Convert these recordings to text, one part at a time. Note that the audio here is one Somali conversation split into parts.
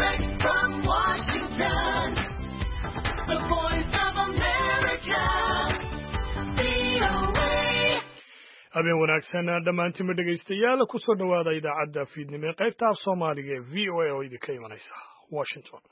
Direct from Washington, the voice of America, VOA. habeen wanaagsan dhammaantiinba dhegaystayaal ku soo dhowaada idaacadda fiidnimo ee qaybta af soomaaliga ee VOA oo idinka imanaysa Washington.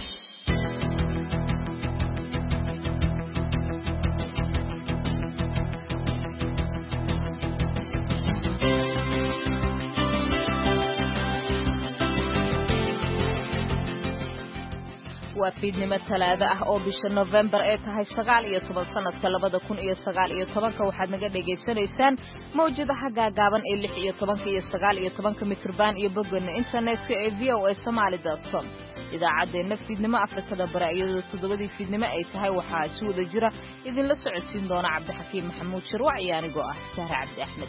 waa fiidnimo talaado ah oo bisha November ee tahay 19 sanadka 2019 waxaad naga dhageysanaysaan mawjadaha gaagaaban ee 16 iyo 19 mitrban iyo bogana internetka ee voasomali.com idaacadeena fiidnimo Afrikada Bari iyadoo 7 fiidnimo ay tahay waxaa si wada jira idin la socodsiin doona Cabdixakiim Maxamuud Shirwac iyo anigoo ah Sahra Cabdi Axmed.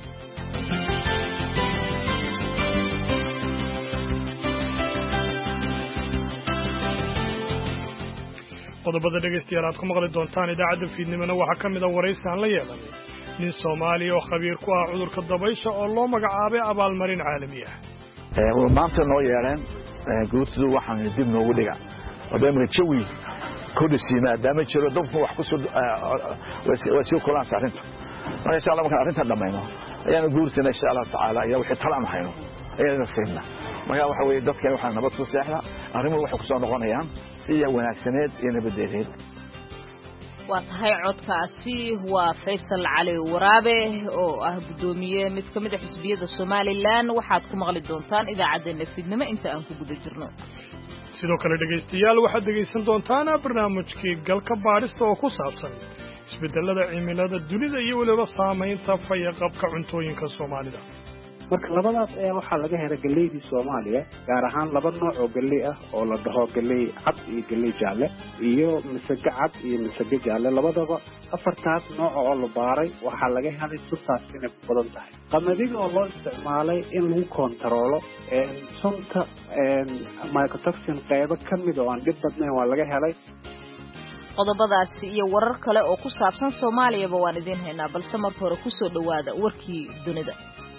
qodobada dhegaystayaal aad ku maqli doontaan idaacadda fiidnimona waxaa ka mid ah waraysi aan la yeelanay nin Soomaali oo khabiir ku ah cudurka dabaysha oo loo magacaabay abaalmarin caalami ah. maanta noo yeeleen guurtu waxaan dib noogu dhiga wadamada jawi kordhisi maadaama jiro dadku wax ku soo wasiir kulan saarinta marka insha Allah marka arrinta dhamayno ayaan guurtana insha Allah taala iyo wixii talaan hayno ayaan siinna marka waxa weeye dadka waxaan nabad ku seexna arrimo wax ku soo noqonayaan iyo wanaagsaneed iyo nabadeed waa tahay codkaasi waa Faysal Cali Waraabe oo ah gudoomiye mid ka mid ah xisbiyada Somaliland waxaad ku maqli doontaan idaacadeena fiidnimo inta aan ku guda jirno. sidoo kale dhegaystayaal waxaad dhegaysan doontaan barnaamijkii galka baarista oo ku saabsan isbedelada cimilada dunida iyo waliba saameynta fayaqabka cuntooyinka Soomaalida. marka labadaas ayaa waxaa laga helay galeeydi Soomaaliya gaar ahaan laba nooc oo galeey ah oo la dhaho galeey cad iyo galeey jaalle iyo misaga cad iyo misaga jaalle labadaba afartaas nooc oo la baaray waxaa laga helay suntaas inay ku badan tahay qamadiga oo loo isticmaalay in lagu kontaroolo sunta mycotoxin qaybo kamid oo aan dhib badnayn waa laga helay. qodobadaasi iyo warar kale oo ku saabsan Soomaaliyaba waan idin haynaa balse marka hore ku soo dhawaada warkii dunida.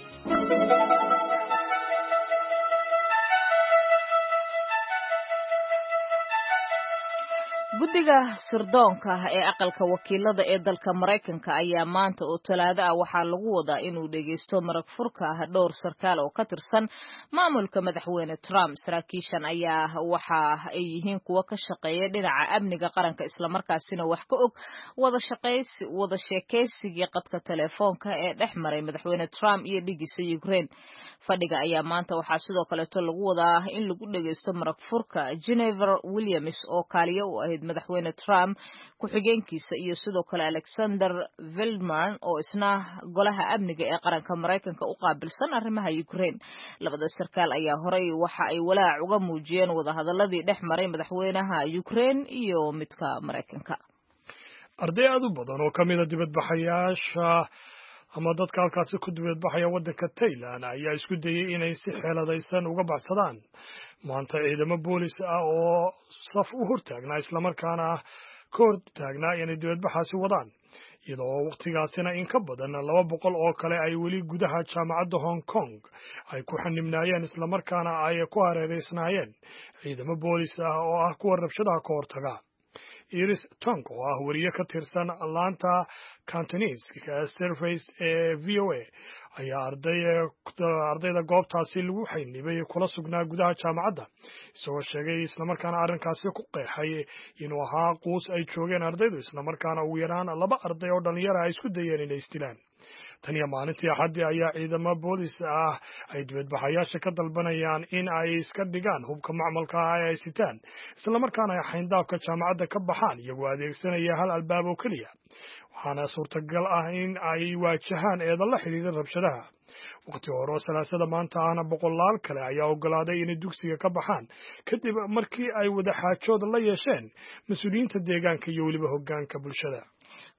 guddiga sirdoonka ee aqalka wakiilada ee dalka Mareykanka ayaa maanta oo talaado ah waxaa lagu wadaa inuu dhageysto marag furka dhowr sarkaal oo ka tirsan maamulka madaxweyne Trump. saraakiishan ayaa waxa ay yihiin kuwa ka shaqeeya dhinaca amniga qaranka isla markaasina wax ka og wada sheekaysiga qadka telefoonka ee dhexmaray madaxweyne Trump iyo dhigiisa Ukraine. fadhiga ayaa maanta waxaa sidoo kale lagu wadaa in lagu dhageysto marag furka Jennifer Williams oo kaaliyo u ahayd madaxweyne Trump ku-xigeenkiisa iyo sidoo kale Alexander Vindman oo isna golaha amniga ee qaranka Mareykanka u qaabilsan arrimaha Ukraine. labada sarkaal ayaa horay waxa ay walaac uga muujiyeen wadahadaladii dhexmaray madaxweynaha Ukraine iyo midka Mareykanka. arday aad u badan oo kamid ah dibadbaxayaasha ama dadka halkaasi ku dibadbaxaya waddanka Thailand ayaa isku dayay inay si xeeladaysan uga baxsadaan maanta ciidamo boolis ah oo saf u hortaagnaa isla markaana ka hortaagnaa inay dibadbaxaasi wadaan iyadoo waqtigaasina in ka badan 200 oo kale ay weli gudaha jaamacadda Hong Kong ay ku xanibnaayeen isla markaana ay ku hareereysnaayeen ciidamo boolis ah oo ah kuwa rabshadaha ka hortaga. Iris Tong oo ah wariye ka tirsan laanta Cantonese Service ee VOA ayaa ardayda goobtaasi lagu xaynibay kula sugnaa gudaha jaamacadda isagoo sheegay isla markaana arrinkaasi ku qeexay inuu ahaa quus ay joogeen ardaydu isla markaana ugu yaraan 2 arday oo dhalinyaro ay isku dayeen inay istilaan. tan iyo maalintii Axaddii ayaa ciidamo boolis ah ay dibadbaxayaasha ka dalbanayaan in ay iska dhigaan hubka macmalka ah ay sitaan isla markaana ay xayndaabka jaamacadda ka baxaan iyagoo adeegsanaya hal albaab oo kaliya waxaana suurtagal ah in ay waajahaan eedan la xiriira rabshadaha. waqti hore oo salaasada maanta ahna boqolaal kale ayaa ogolaaday inay dugsiga ka baxaan kadib markii ay wada xaajood la yeesheen mas'uuliyiinta deegaanka iyo weliba hoggaanka bulshada.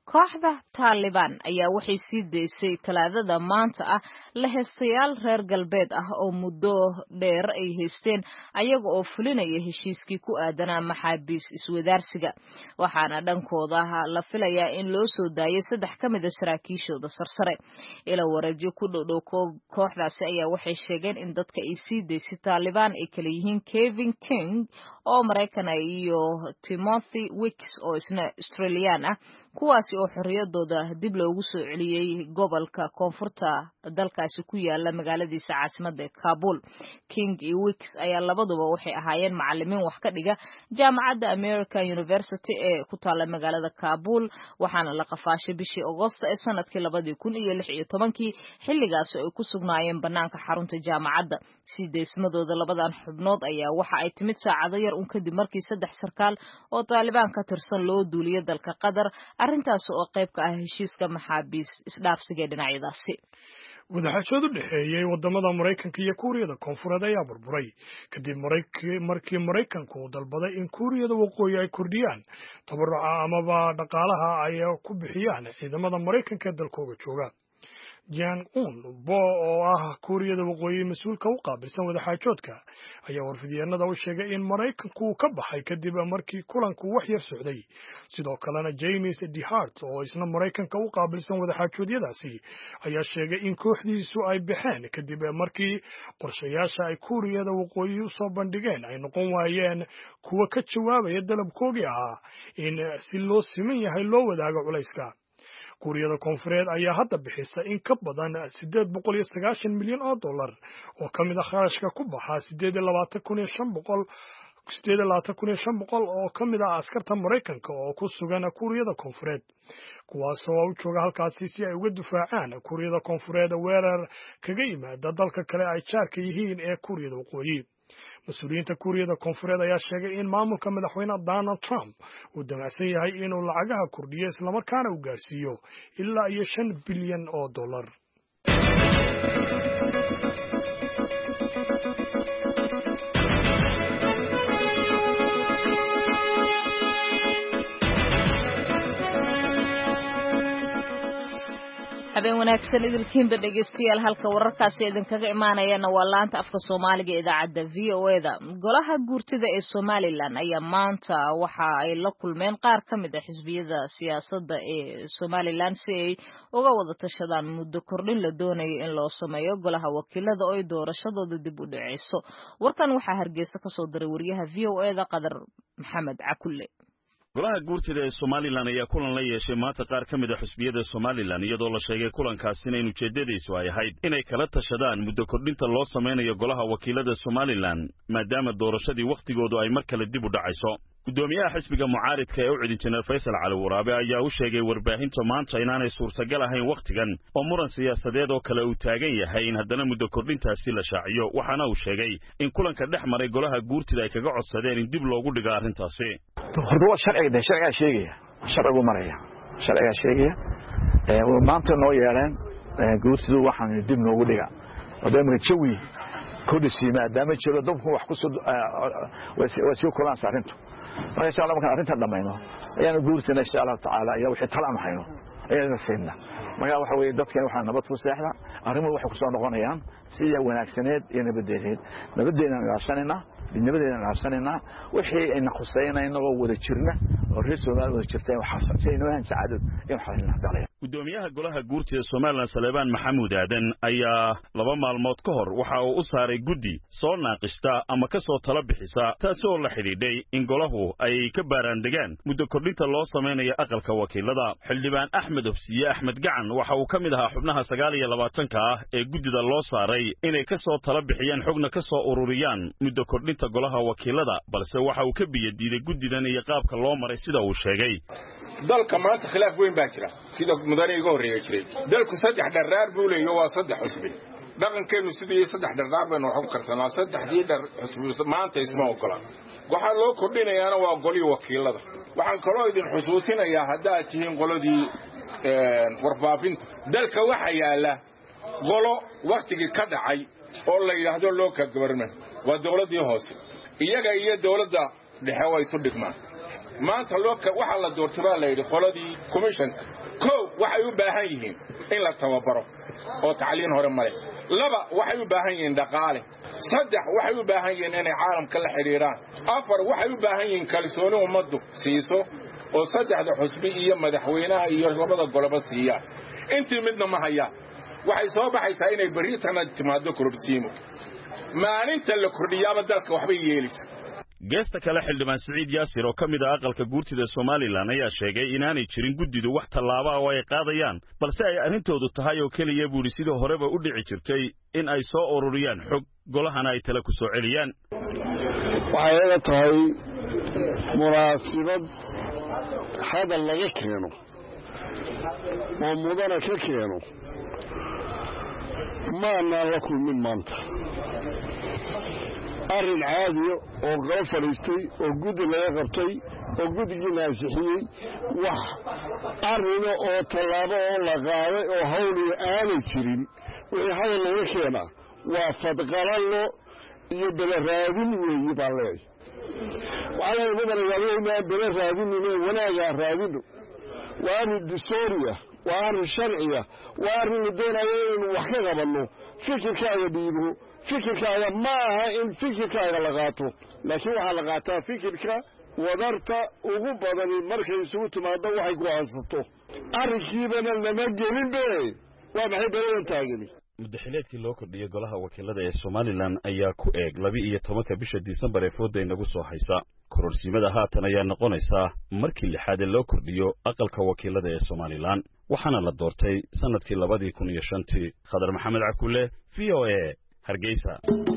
kooxda Taliban ayaa waxay sii deysay talaadada maanta ah la heystayaal reer galbeed ah oo muddo dheer ay haysteen ayaga oo fulinaya heshiiskii ku aadanaa maxaabiis iswadaarsiga waxaana dhankooda la filayaa in loo soo daayay 3 ka mid ah saraakiishooda sarsare ila wareegyo ku dhow kooxdaasi ayaa waxay sheegeen in dadka ay sii deysay Taliban ay kala yihiin Kevin King oo Mareykan iyo Timothy Wicks oo isna Australian ah kuwaasi oo xorriyadooda dib loogu soo celiyay gobolka koonfurta dalkaasi ku yaala magaaladiisa caasimadda Kabul. King iyo Wicks ayaa labaduba waxay ahaayeen macallimiin wax ka dhiga jaamacadda American University ee ku taala magaalada Kabul waxaana la qafaashay bishii August ee sanadkii 2016 xilligaas oo ay ku sugnaayeen banaanka xarunta jaamacadda. Sideesmadooda labadan xubnood ayaa waxa ay timid saacado yar kadib markii 3 sarkaal oo Taliban ka tirsan loo duuliyay dalka Qatar arrintaas oo qayb ka ah heshiiska maxaabiis isdhaafsiga dhinacyadaasi. wadaxaajood u dhexeeyay wadamada Mareykanka iyo Kuuriyada Koonfureed ayaa burburay kadib markii Mareykanku uu dalbaday in Kuuriyada Waqooyi ay kordhiyaan tabaruca amaba dhaqaalaha ay ku bixiyaan ciidamada Mareykanka ee dalkooda jooga. Jang-un Bo oo ah Kuuriyada Waqooyi mas'uulka u qaabilsan wadaxaajoodka ayaa warfidyeennada u sheegay in Mareykanku uu ka baxay kadib markii kulanku wax yar socday. Sidoo kalena James DeHart oo isna Mareykanka u qaabilsan wadaxaajoodyadaasi ayaa sheegay in kooxdiisu ay baxeen kadib markii qorshayaasha ay Kuuriyada Waqooyi u soo bandhigeen ay noqon waayeen kuwa ka jawaabaya dalabkoodii ahaa in si loo siman yahay loo wadaago culayska. Kuuriyada Koonfureed ayaa hadda bixisa in ka badan $890 milyan oo ka mid ah kharashka ku baxa 8,500 oo ka mid ah askarta Mareykanka oo ku sugan Kuuriyada Koonfureed kuwaas oo u jooga halkaasi si ay uga difaacaan Kuuriyada Koonfureed weerar kaga yimaada dalka kale ay jaarka yihiin ee Kuuriyada Waqooyi. Mas-uuliyiinta Kuuriyada Koonfureed ayaa sheegay in maamulka madaxweyne Donald Trump uu damacsan yahay inuu lacagaha kordhiyo isla markaana uu gaarsiiyo ilaa iyo $5 bilyan oo. habeen wanaagsan idilkiinba dhegeystayaal halka wararkaasi idinkaga imaanayana waa laanta afka Soomaaliga ee idaacadda VOA-da. Golaha guurtida ee Somaliland ayaa maanta waxa ay la kulmeen qaar ka mid ah xisbiyada siyaasadda ee Somaliland si ay uga wada tashadaan muddo kordhin la doonayo in loo sameeyo golaha wakiilada oo ay doorashadooda dib u dhaceyso. Warkan waxaa Hargeysa ka soo diray wariyaha VOA-da Qadar Maxamed Cakulle. golaha guurtida ee Somaliland ayaa kulan la yeeshay maanta qaar ka mid ah xisbiyada Somaliland iyadoo la sheegay kulankaasina in ujeedadiisu ay ahayd inay kala tashadaan muddo kordhinta loo sameynayo golaha wakiilada Somaliland maadaama doorashadii waqtigoodu ay mar kale dib u dhacayso. gudoomiyaha xisbiga mucaaridka ee u cidin General Faisal Cali Waraabe ayaa u sheegay warbaahinta maanta inaanay suurtagal ahayn waqtigan oo muran siyaasadeed oo kale uu taagan yahay in haddana muddo kordhintaasi la shaaciyo waxaana uu sheegay in kulanka dhex maray golaha guurtida ay kaga codsadeen in dib loogu dhigo arrintaasi. horta waa sharciga sheegaya sharcigu maraya sharciga sheegaya maanta noo yeeleen guurtidu waxaan dib noogu dhiga wadamada jawi kordhisi maadaama jiro dadku wax ku soo wasi kulan saarintu marka insha Allah markaan arrinta dhamayno ayaan guurtina insha Allah taala ayaa wixii talaan hayno ayaan siinna marka waxa weeye dadkan waxaan nabad ku seexda arrimo wax ku soo noqonayaan sida wanaagsaneed iyo nabadeena ilaashanayna wixii ay naqosaynayno oo wada jirna oo reesoonaa wada jirtay waxa saacadeen saacadod in xalina dalay. gudoomiyaha golaha guurtida Somaliland Salebaan Maxamuud Aadan ayaa 2 maalmood ka hor waxa uu u saaray guddi soo naaqishta ama ka soo tala bixisa taasoo la xidhiidhay in golahu ay ka baaraan degaan muddo kordhinta loo sameynayo aqalka wakiilada. xildhibaan Axmed Hofsiye Axmed Gacan waxa uu ka mid ahaa xubnaha 29 ah ee guddida loo saaray inay ka soo tala bixiyaan xogna ka soo ururiyaan muddo kordhinta golaha wakiilada balse waxa uu ka biyadiiday guddidan iyo qaabka loo maray sida uu sheegay. dalka maanta khilaaf weyn baa jira sida mudaniga horeeyay jiray dalku 3 dharaar buu leeyahay waa 3 xusbi dhaqankeenu sidii 3 dharaar baan wax ku karsanaa 3 dhar xusbi maanta isma ogola waxa loo kordhinayaana waa golii wakiilada waxaan kaloo idin xusuusinayaa hadda tihiin qoladii warbaafinta dalka waxa yaala golo waqtigii ka dhacay oo la yiraahdo loo ka gabarman waa dawladii hoose iyaga iyo dawladda dhexe way isu dhigmaan maanta waxa la doortay la yiri qoladii commission kow waxay u baahan yihiin in la tababaro oo tacliin hore mare laba waxay u baahan yihiin dhaqaale saddex waxay u baahan yihiin inay caalamka la xiriiraan afar waxay u baahan yihiin kalsooni ummaddu siiso oo saddexda xusbi iyo madaxweynaha iyo labada goloba siiyaan intii midna ma hayaan waxay soo baxaysaa inay berritana timaado korobsiimo maalinta la kordhiyaaba dalka waxbay yeelaysa geesta kale xildhibaan Siciid Yaasir oo kamid ah aqalka guurtida Soomaaliland ayaa sheegay inaanay jirin guddidu wax tallaabo ah oo ay qaadayaan balse ay arrintoodu tahay oo kaliya buuri sidoo horeba u dhici jirtay in ay soo ururiyaan xog golahana ay tala ku soo celiyaan waxay ila tahay munaasabad hadal laga keeno oo mudana ka keeno maana la kulmin maanta arrin caadiyo oo galo fadhiistay oo guddi laga qabtay oo guddigiina ansixiyey wax arrino oo tallaabo oo la qaaday oo hawliyo aanay jirin wixii hadal laga keenaa waa fadqalallo iyo beleraadin weeye baan leeyahay waxaa leeyahay madanayaadinaa bele raadinino wanaagaa raadino waa arrin distooriya waa arrin sharciya waa arrin la doonayo inaynu wax ka qabanno fikirkaaga dhiibo fikirkaaga ma aha in fikirkaaga la qaato laakiin waxaa la qaataa fikirka wadarta ugu badani markay isugu timaado waxay ku haysato arrinkiibana lama gelin be waa maxay beladan taagani muddaxileedkii loo kordhiyey golaha wakiilada ee Somaliland ayaa ku eeg 12 bisha Disembar ee fooda inagu soo haysa kororsiimada haatan ayaa noqonaysa markii lixaad ee loo kordhiyo aqalka wakiilada ee Somaliland waxaana la doortay sanadkii 2005 Khadar Maxamed Cakule VOA Hargeysa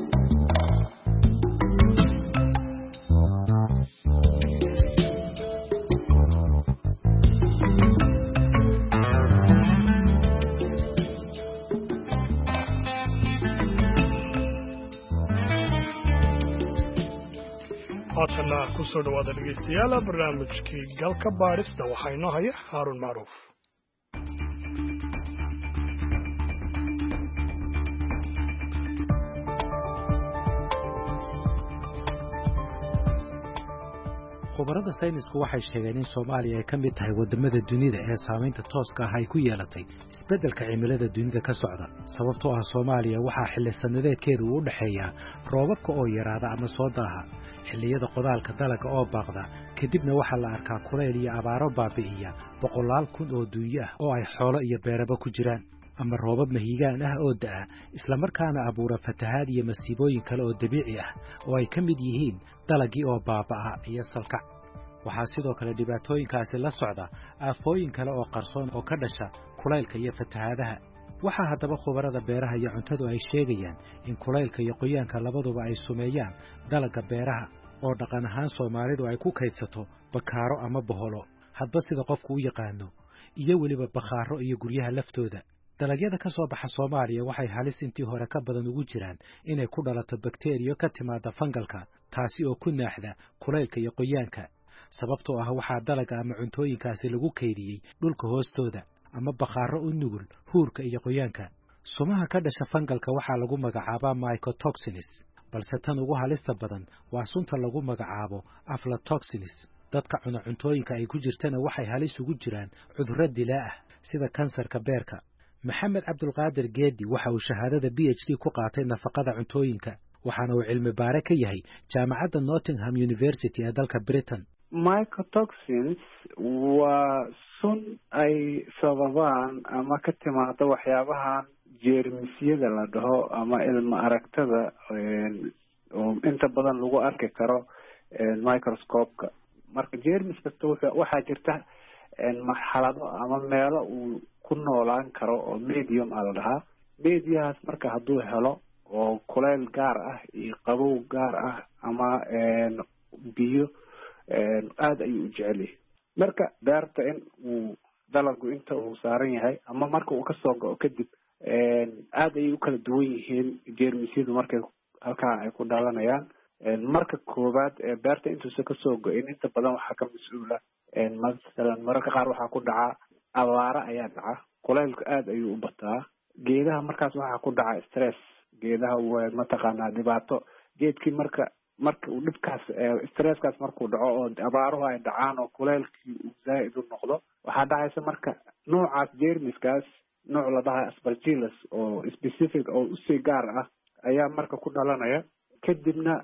haatana ku soo dhawaada dhegeystayaal barnaamijkii galka baarista waxaa inoo haya Haarun Macruuf khubarada saynisku waxay sheegeen in Soomaaliya ay ka mid tahay wadamada dunida ee saameynta tooska ah ay ku yeelatay isbeddelka cimilada dunida ka socda sababtoo ah Soomaaliya waxaa xilli sanadeedkeedu u dhaxeeyaa roobabka oo yaraada ama soo daaha xilliyada qodaalka dalagga oo baaqda kadibna waxaa la arkaa kulayl iyo abaaro baabi'iya boqolaal kun oo dunyo ah oo ay xoolo iyo beeraba ku jiraan ama roobab mahiigaan ah oo da'a isla markaana abuura fatahaad iyo masiibooyin kale oo dabiici ah oo ay ka mid yihiin dalagii oo baaba'a iyo salkac waxaa sidoo kale dhibaatooyinkaasi la socda aafooyin kale oo qarsoon oo ka dhasha kulaylka iyo fatahaadaha waxaa haddaba khubarada beeraha iyo cuntadu ay sheegayaan in kulaylka iyo qoyaanka labaduba ay sumeeyaan dalagga beeraha oo dhaqan ahaan Soomaalidu ay ku kaydsato bakaaro ama boholo hadba sida qofku u yaqaano iyo weliba bakhaaro iyo guryaha laftooda dalagyada ka soo baxa Soomaaliya waxay halis intii hore ka badan ugu jiraan inay ku dhalato bakteeriyo ka timaada fangalka taasi oo ku naaxda kulaylka iyo qoyaanka sababtoo ah waxaa dalagga ama cuntooyinkaasi lagu kaydiyey dhulka hoostooda ama bakhaaro u nugul huurka iyo qoyaanka sumaha ka dhasha fangalka waxaa lagu magacaabaa mycotoxins balse tan ugu halista badan waa sunta lagu magacaabo aflatoxins dadka cuna cuntooyinka ay ku jirtana waxay halis ugu jiraan cudurro dilaa ah sida kansarka beerka maxamed cabdulqaadir geedi waxa uu shahaadada PhD ku qaatay nafaqada cuntooyinka waxaana uu cilmi baare ka yahay jaamacadda Nottingham University ee dalka Britain mycotoxins waa sun ay sababaan ama ka timaado waxyaabahan jeermisyada la dhaho ama ilma aragtada oo inta badan lagu arki karo microscope-ka marka jeermis kasta waxaa jirta marxalado ama meelo uu ku noolaan karo oo medium ah la dhahaa mediahaas marka hadduu helo oo kulayl gaar ah iyo qabow gaar ah ama biyo aada ayuu u jecel yahay marka beerta in uu dalagu inta uu saaran yahay ama marka uu kasoo go-o kadib aada ayay u kala duwan yihiin jeermisyadu markay halkaa ay ku dhalanayaan marka koowaad beerta intuusa kasoo go-in inta badan waxaa ka mas-uula masalan mararka qaar waxaa ku dhaca abaaro ayaa dhaca kulaylku aada ayuu u bataa geedaha markaas waxaa ku dhaca stress geedaha waa mataqaanaa dhibaato geedkii marka marka uu dhibkaas stresskaas markuu dhaco oo abaaruhu ay dhacaan oo kuleylkii uu zaa'id u noqdo waxaa dhacaysa marka noocaas jeermiskaas nooc la dhahay aspergillus oo specific oo usii gaar ah ayaa marka ku dhalanaya kadibna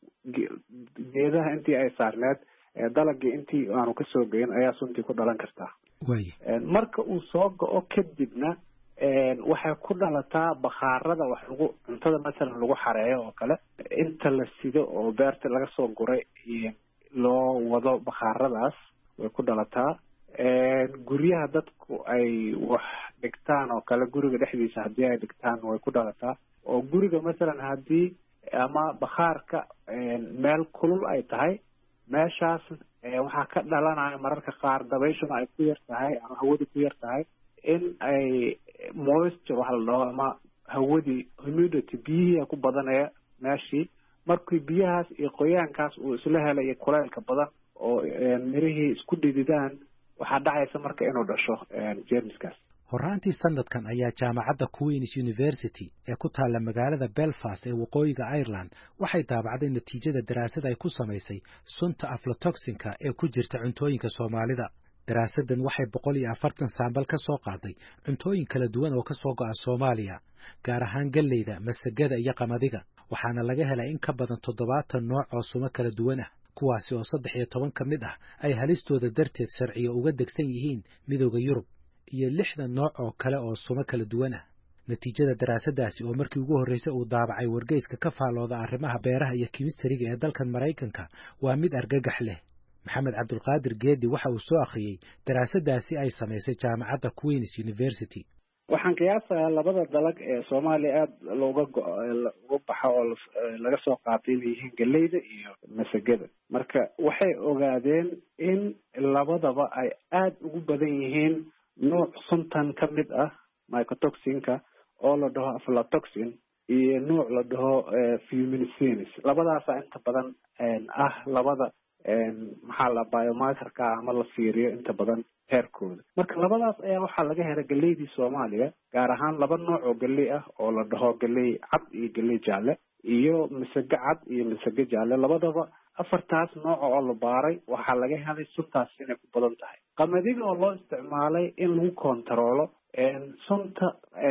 geedaha intii ay saarneed dalagii intii aanu kasoo geyin ayaa suntii ku dhalan kartaa marka uu soo go-o kadibna waxay ku dhalataa bakhaarada wax lagu cuntada masalan lagu xareeyo oo kale inta la sido oo beerta laga soo guray loo wado bakhaaradaas way ku dhalataa guryaha dadku ay wax dhigtaan oo kale guriga dhexdiisa haddii ay dhigtaan way ku dhalataa oo guriga masalan haddii ama bakhaarka meel kulul ay tahay meeshaas waxaa ka dhalanaya mararka qaar dabayshuna ay ku yar tahay ama hawadu ku yar tahay in ay moisture waxa la dhaho ama hawadii humidity biyihii ku badanaya meeshii markii biyahaas iyo qoyaankaas uu isla helayo kulaylka badan oo mirihii isku dhididaan waxaa dhacaysa marka inuu dhasho jeermiskaas horraantii sanadkan ayaa jaamacadda Queen's University ee ku taalla magaalada Belfast ee waqooyiga Ireland waxay daabacday natiijada daraasad ay ku samaysay sunta aflatoxinka ee ku jirta cuntooyinka Soomaalida. daraasaddan waxay 140 saambal ka soo qaaday cuntooyin kala duwan oo ka soo go'a Soomaaliya, gaar ahaan galleyda, masagada iyo qamadiga. waxaana laga helay in ka badan 70 nooc oo sumo kala duwan ah, kuwaasi oo 13 ka mid ah ay halistooda darteed sharciyo uga degsan yihiin midowga Yurub, iyo 60 nooc oo kale oo sumo kala duwan ah. natiijada daraasaddaasi oo markii ugu horreysay uu daabacay wargeyska ka faalooda arrimaha beeraha iyo chemistry-ga ee dalkan Mareykanka waa mid argagax leh. maxamed cabdulqaadir geedi waxa uu soo akhriyay daraasaddaasi ay samaysay jaamacadda Queen's University. waxaan qiyaasayaa labada dalag ee Soomaaliya aad looga baxo oo laga soo qaatay inay yihiin galleyda iyo masagada. marka waxay ogaadeen in labadaba ay aad ugu badan yihiin nooc suntan ka mid ah mycotoxinka oo la dhaho aflatoxin iyo nooc la dhaho fuminisinus. labadaasa inta badan labada maxaa la biomarkerka ama la fiiriyo inta badan heerkooda. marka labadaas ayaa waxaa laga helay galeydii Soomaaliya, gaar ahaan laba nooc oo galey ah oo la dhaho galey cad iyo galey jaalle iyo masago cad iyo masago jaalle. labadaba afartaas nooc oo la baaray waxaa laga helay suntaas inay ku badan tahay. qamadiga oo loo isticmaalay in lagu kontaroolo sunta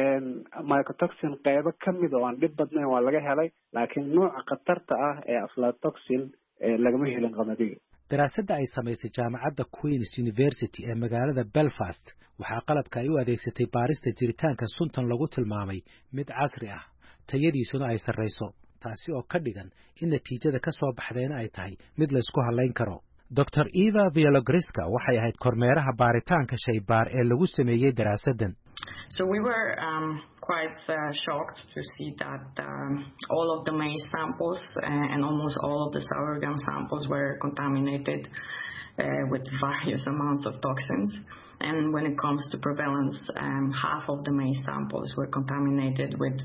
mycotoxin qaybo kamid oo aan dhib badnayn waa laga helay, laakiin nooca khatarta ah ee aflatoxin lagama helin qamadiga. daraasadda ay samaysay jaamacadda Queen's University ee magaalada Belfast waxaa qalabka ay u adeegsatay baarista jiritaanka suntan lagu tilmaamay mid casri ah, tayadiisuna ay sarreyso, taasi oo ka dhigan in natiijada ka soo baxdayna ay tahay mid la isku halayn karo. Dr. Eva Viologriska waxay ahayd kormeeraha baaritaanka shaybaar ee lagu sameeyay daraasaddan. So we were quite shocked to see that all of the maize samples and almost all of the sorghum samples were contaminated with various amounts of toxins. And when it comes to prevalence, half of the maize samples were contaminated with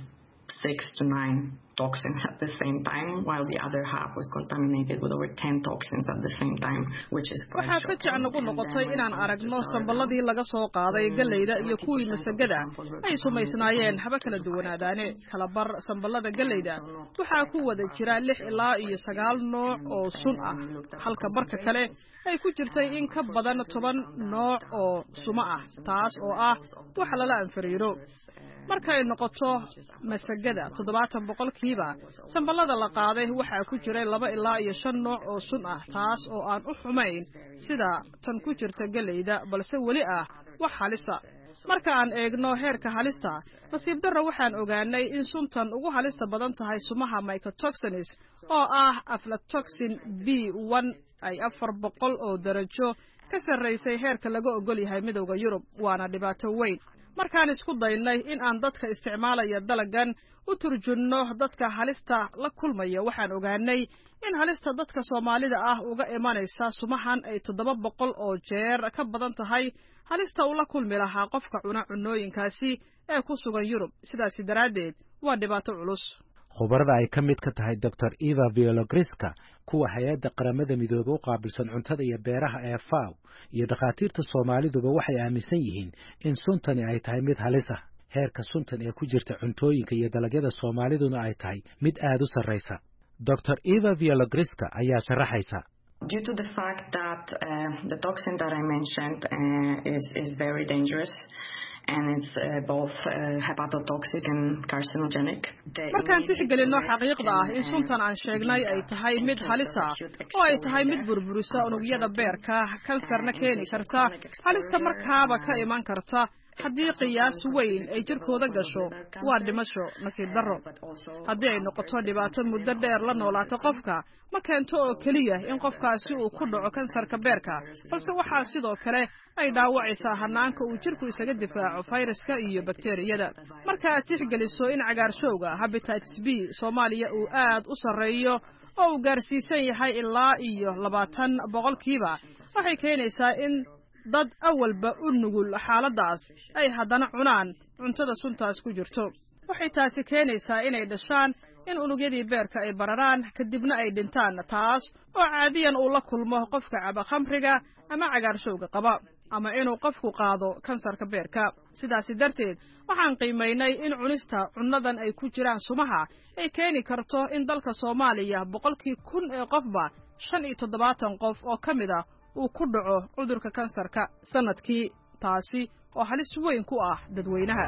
6 to 9 toxins at the same time, while the other half was contaminated with over 10 toxins at the same time, which is quite shocking. waxaa ka nagu noqotay inaan aragno samballadii laga soo qaaday galleyda iyo kuwii masagada ay sumaysnaayeen haba kala duwanaadaane. kala bar samballada galleyda waxaa ku wada jira 6 ilaa iyo 9 nooc oo sun ah, halka barka kale ay ku jirtay in ka badan 10 nooc oo sumo ah, taas oo ah wax lala anfariiro. marka ay noqoto masagada 70% samballada la qaaday waxaa ku jiray 2 ilaa iyo 5 nooc oo sun ah, taas oo aan u xumayn sida tan ku jirta galleyda, balse weli ah wax halisa. marka aan eegno heerka halista, nasiib darro waxaan ogaanay in suntan ugu halista badan tahay sumaha mycotoxins oo ah aflatoxin B1 ay 400 oo darajo ka sarreysay heerka laga ogol yahay midowga Yurub. waana dhibaato weyn. markaan isku daynay in aan dadka isticmaalaya dalagan u turjunno dadka halista la kulmaya, waxaan ogaanay in halista dadka Soomaalida ah uga imanaysa sumahan ay 700 oo jeer ka badan tahay halista uu la kulmi lahaa qofka cuna cunooyinkaasi ee ku sugan Yurub. sidaas daraadeed waa dhibaato culus. khubarada ay ka mid ka tahay Dr. Eva Viologriska, kuwa hay'adda qaramada midoobay u qaabilsan cuntada iyo beeraha ee FAO, iyo dhakhaatiirta Soomaaliduba waxay aaminsan yihiin in suntani ay tahay mid halis ah. heerka suntan ee ku jirta cuntooyinka iyo dalagyada Soomaaliduna ay tahay mid aad u sarreysa. Dr. Eva Villagrista ayaa sharaxaysa. Due to the fact that the toxin that I mentioned is very dangerous and it's both hepatotoxic and carcinogenic. markaan tixgelinno xaqiiqda ah in suntan aan sheegnay ay tahay mid halis ah oo ay tahay mid burburisa unugyada beerka kansarna keeni karta halista markaaba ka iman karta haddii qiyaas weyn ay jirkooda gasho waa dhimasho nasiib darro haddii ay noqoto dhibaato muddo dheer la noolaato qofka ma keento oo keliya in qofkaasi uu ku dhaco kansarka beerka balse waxaa sidoo kale ay dhaawacaysaa hanaanka uu jirku isaga difaaco fayraska iyo bakteeriyada marka aad tixgeliso in cagaarshowga hepatitis B Soomaaliya uu aad u sarreeyo oo uu gaarsiisan yahay ilaa iyo 20% waxay keenaysaa in dad awalba u nugul xaaladaas ay haddana cunaan cuntada suntaas ku jirto waxay taasi keenaysaa inay dhashaan in unugyadii beerka ay bararaan kadibna ay dhintaan taas oo caadiyan uu la kulmo qofka caba khamriga ama cagaarshowga qaba ama inuu qofku qaado kansarka beerka sidaasi darteed waxaan qiimeynay in cunista cunnadan ay ku jiraan sumaha ay keeni karto in dalka Soomaaliya 100,000 ee qofba 75 qof oo kamid ah uu ku dhaco cudurka kansarka sanadkii taasi oo halis weyn ku ah dadweynaha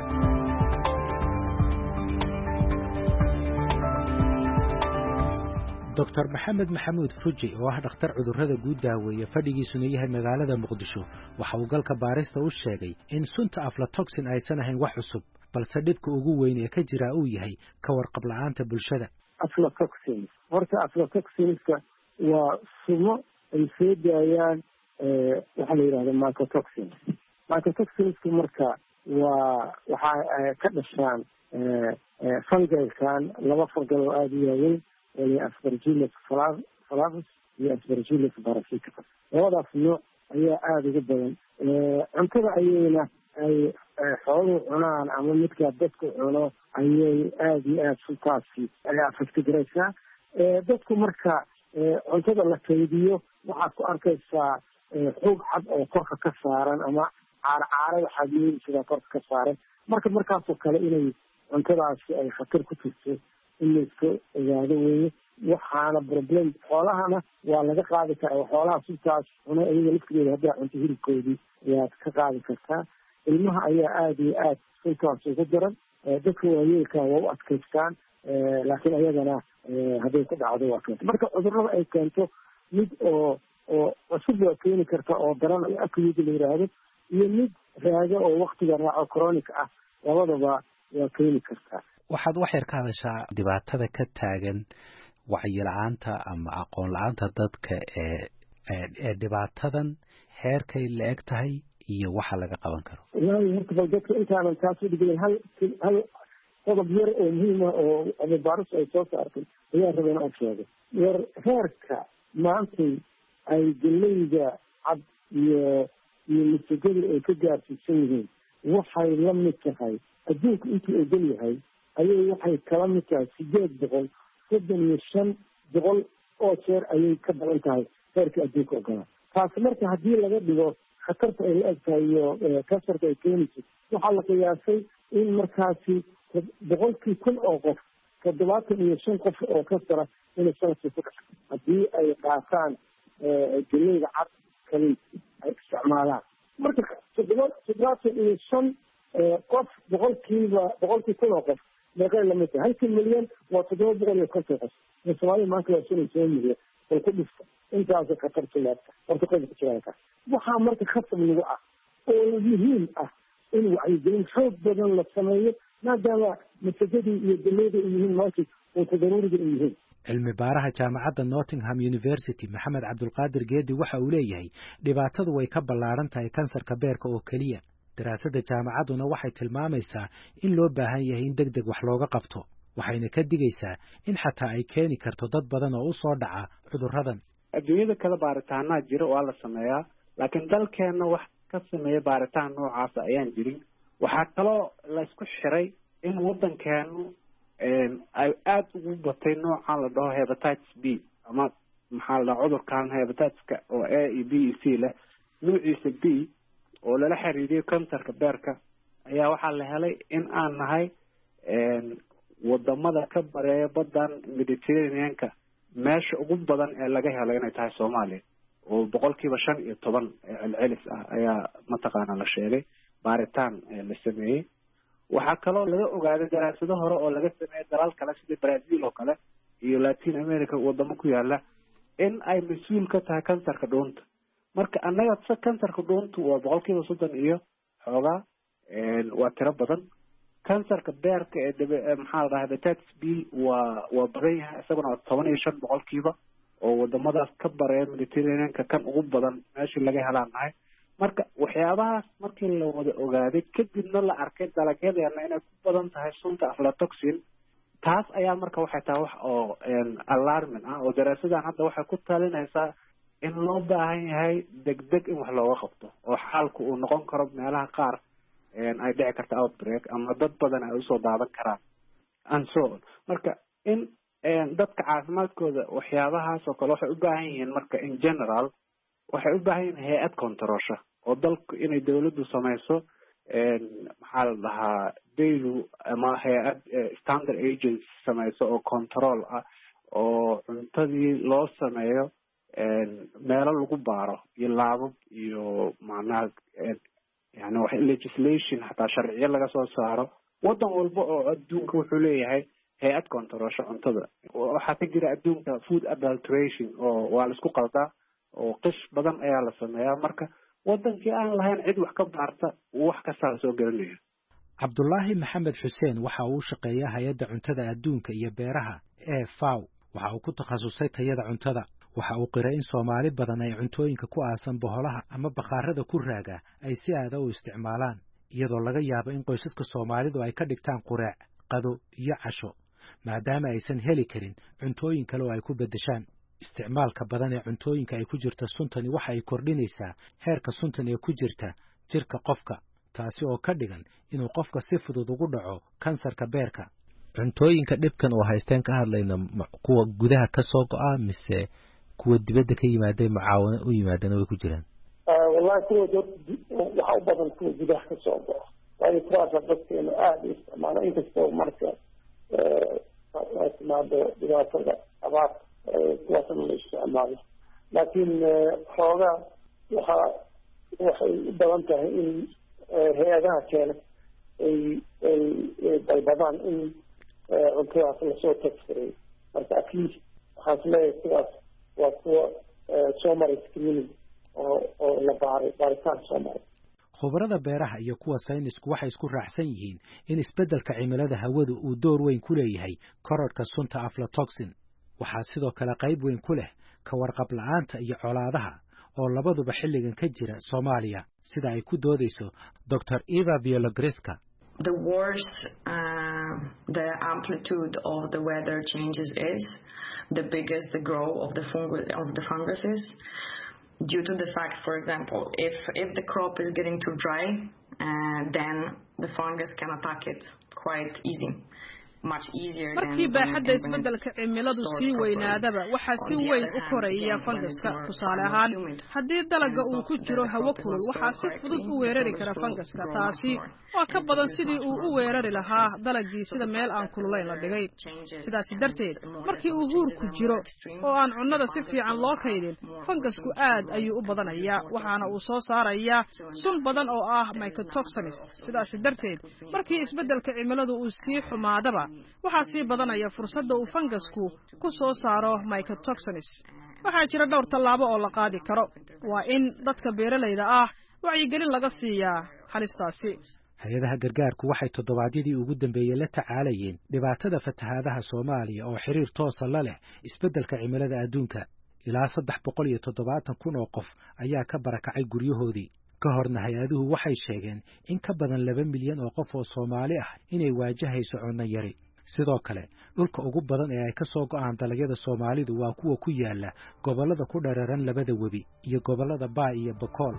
Dr. Maxamed Maxamuud Fuji oo ah dhakhtar cudurrada guud daaweeya fadhigiisuna yahay magaalada Muqdisho waxa uu galka baarista u sheegay in sunta aflatoxin aysan ahayn wax cusub balse dhibka ugu weyn ee ka jira uu yahay ka warqab la'aanta bulshada aflatoxin horta aflatoxinka waa sumo ay soo daayaan waxa la yiraahdo mycotoxins marka waxa ka dhashaan fungalkan laba fungal oo aad u waaweyn oo Aspergillus flavus iyo Aspergillus parasiticus labadaas nooc ayaa aad uga badan cuntada ayayna ay xooluhu cunaan ama midka dadku cuno ayay aad iyo aad suntaasi affect garaysaa dadku marka cuntada la kaydiyo waxaad ku arkaysaa xoog cad oo korka ka saaran ama caarcaarada xadiid sida korka ka saaran markaasoo kale inay cuntadaasi ay khatar ku jirto in la iska ogaado weeye waxaana problem xoolahana waa laga qaadi karaa xoolaha suntaas cuna iyaga laftigeeda haddaa cunto hilibkoodii ayaad ka qaadi kartaa ilmaha ayaa aad iyo aad suntaas ugu daran dadka waayeelka waa u adkaystaan laakiin ayagana hadday ku dhacdo waa keento marka cudurrada ay keento mid oo cusub waa keeni karta oo daran acute la yiraahdo iyo mid raaga oo waqtiga raaco chronic ah labadaba waa keeni kartaa waxaad wax yar ka hadashaa dhibaatada ka taagan wacyi la'aanta ama aqoon la'aanta dadka ee dhibaatadan heerkay la eg tahay iyo waxa laga qaban karo wallaahi horta bal dadka intaanan taas u dhigin hal qodob yar oo muhiim ah oo ababaaris ay soo saartay ayaa rabay inaan sheego heerka maantay ay galeyda cad iyo masagada ay ka gaarsiisan yihiin waxay la mid tahay adduunku intuu ogol yahay ayay waxay kala mid tahay 835 oo jeer ayay ka badan tahay heerka adduunka ogolaa taasi marka haddii laga dhigo khatarta ay la eg tahay iyo kansarka ay keenayso waxaa la qiyaasay in markaasi 100,000 oo qof 75 qof oo kansara inay sanadkii ku dhasho haddii ay qaataan galeyda cad kaliya ay isticmaalaan marka 75 qof 100,000 oo qof meeqay la mid tahay 1 milyan waa 750 qof Soomaaliya maanta waa 5 milyan oo ku dhifta intaas khatarta leedahay horta qodobka jirka waxaa marka khasab lagu ah oo muhiim ah in wacyigelin xoog badan la sameeyo maadaama masajidii iyo galeyda ay yihiin maanta oo daruuriga ay yihiin cilmi baaraha jaamacadda Nottingham University Maxamed Cabdulqaadir Geedi waxa uu leeyahay dhibaatadu way ka ballaaran tahay kansarka beerka oo kaliya daraasadda jaamacadduna waxay tilmaamaysaa in loo baahan yahay in degdeg wax looga qabto waxayna ka digaysaa in xataa ay keeni karto dad badan oo u soo dhaca cudurradan adduunyada kale baaritaanaa jira waa la sameeyaa laakiin dalkeenna wax ka sameeya baaritaan noocaasa ayaan jirin waxaa kaloo la isku xiray in waddankeenu ay aada ugu batay noocan la dhaho hepatitis B ama maxaa la dhaha cudurkan hepatitiska oo A iyo B iyo C leh nuuciisa B oo lala xiriiriyo kansarka beerka ayaa waxaa la helay in aan nahay wadamada ka bareeya badan Mediterranean-ka meesha ugu badan ee laga helo inay tahay Soomaaliya oo 5% celcelis ah ayaa mataqaana la sheegay baaritaan la sameeyay waxa kaloo laga ogaaday daraasado hore oo laga sameeyay dalal kale sida Brazil oo kale iyo Latin America wadamo ku yaala in ay mas'uul ka tahay kansarka dhuunta marka annaga kansarka dhuunta waa 30% iyo xoogaa waa tiro badan kansarka beerka ee maxaa la dhahaa hepatitis B waa badan yahay isaguna 15% oo wadamadaas ka bareer Mediterranean-ka kan ugu badan meeshii laga helaanahay marka waxyaabahaas markii la wada ogaaday kadibna la arkay dalagyadeena inay ku badan tahay sunta aflatoxin taas ayaa marka waxay tahay wax oo alarming ah oo daraasadan hadda waxay ku talinaysaa in loo baahan yahay degdeg in wax looga qabto oo xaalku uu noqon karo meelaha qaar ay dhici karto outbreak ama dad badan ay usoo daadan karaan and so on marka in dadka caafimaadkooda waxyaabahaas oo kale waxay u baahan yihiin marka in general waxay u baahan yihiin hay'ad controlsha oo dalku inay dawladdu samayso maxaa la dhahaa daylu ama hay'ad standard agency samayso oo control ah oo cuntadii loo sameeyo meelo lagu baaro iyo laabab iyo macnaha yani wax legislation hataa sharciyo laga soo saaro wadan walba oo adduunka wuxuu leeyahay hay'ad controlsha cuntada waxaa ka jira adduunka food adulteration oo waa la isku qaldaa oo qish badan ayaa la sameeyaa marka wadankii aan lahayn cid wax ka baarta wax kasta soo gelinaya Cabdullaahi Maxamed Xuseen waxa uu shaqeeyaa hay'adda cuntada adduunka iyo beeraha ee FAO waxa uu ku takhasusay tayada cuntada waxa uu qiray in Soomaali badan ay cuntooyinka ku aasan boholaha ama bakhaarada ku raaga ay si aad u isticmaalaan iyadoo laga yaabo in qoysaska Soomaalidu ay ka dhigtaan quraac qado iyo casho maadaama aysan heli karin cuntooyin kale oo ay ku bedeshaan isticmaalka badan ee cuntooyinka ay ku jirta suntani waxa ay kordhinaysaa heerka suntan ee ku jirta jirka qofka taasi oo ka dhigan inuu qofka si fudud ugu dhaco kansarka beerka cuntooyinka dhibkan oo haysteen ka hadlayna kuwa gudaha ka soo go'a mise kuwa dibadda ka yimaaday mucaawano u yimaadana way ku jiraan wallahi kuwa waxa u badan kuwa gudaha ka soo go'a waayo kuwaasa dadkeena aada u isticmaala inkastoo marka timaado dhibaatada abaar kuwaasna la isticmaalo laakiin xoogaa waxay u badan tahay in hay-adaha keena ay dalbadaan in cuntadaas lasoo tagsirayo marka at least waxaan isleeyahay kuwaas waa kuwa soo maray community oo la baaray baaritaan soo maray khubarada beeraha iyo kuwa saynisku waxay isku raacsan yihiin in isbeddelka cimilada hawadu uu door weyn ku leeyahay kororka sunta aflatoxin waxaa sidoo kale qayb weyn ku leh ka warqab la'aanta iyo colaadaha oo labaduba xilligan ka jira Soomaaliya sida ay ku doodayso Dr. Eva Viologreska. The worse the amplitude of the weather changes is, the biggest the growth of the funguses. Due to the fact, for example, if the crop is getting too dry, then the fungus can attack it quite easy. markii baaxadda isbeddelka cimiladu sii weynaadaba waxaa si weyn u koraya fangaska tusaale ahaan haddii dalagga uu ku jiro hawo kulul waxaa si fudud u weerari kara fangaska taasi waa ka badan sidii uu u weerari lahaa dalaggii sida meel aan kululayn la dhigay sidaasi darteed markii uu huurku jiro oo aan cunnada si fiican loo kaydin fangasku aad ayuu u badanayaa waxaana uu soo saarayaa sun badan oo ah mycotoxins sidaasi darteed markii isbeddelka cimiladu uu sii xumaadaba waxaa sii badanaya fursadda uu fangasku ku soo saaro mycotoxins waxaa jira dhowr tallaabo oo la qaadi karo waa in dadka beeralayda ah wacyigelin laga siiyaa halistaasi hay-adaha gargaarku waxay toddobaadyadii ugu dambeeyey la tacaalayeen dhibaatada fatahaadaha Soomaaliya oo xiriir toosa la leh isbeddelka cimilada adduunka ilaa 370,000 oo qof ayaa ka barakacay guryahoodii ka horna hay-aduhu waxay sheegeen in ka badan 2 milyan oo qof oo Soomaali ah inay waajahayso cunno yari sidoo kale dhulka ugu badan ee ay ka soo go'aan dalagyada Soomaalidu waa kuwa ku yaala gobollada ku dheeraran labada webi iyo gobollada Baay iyo Bakool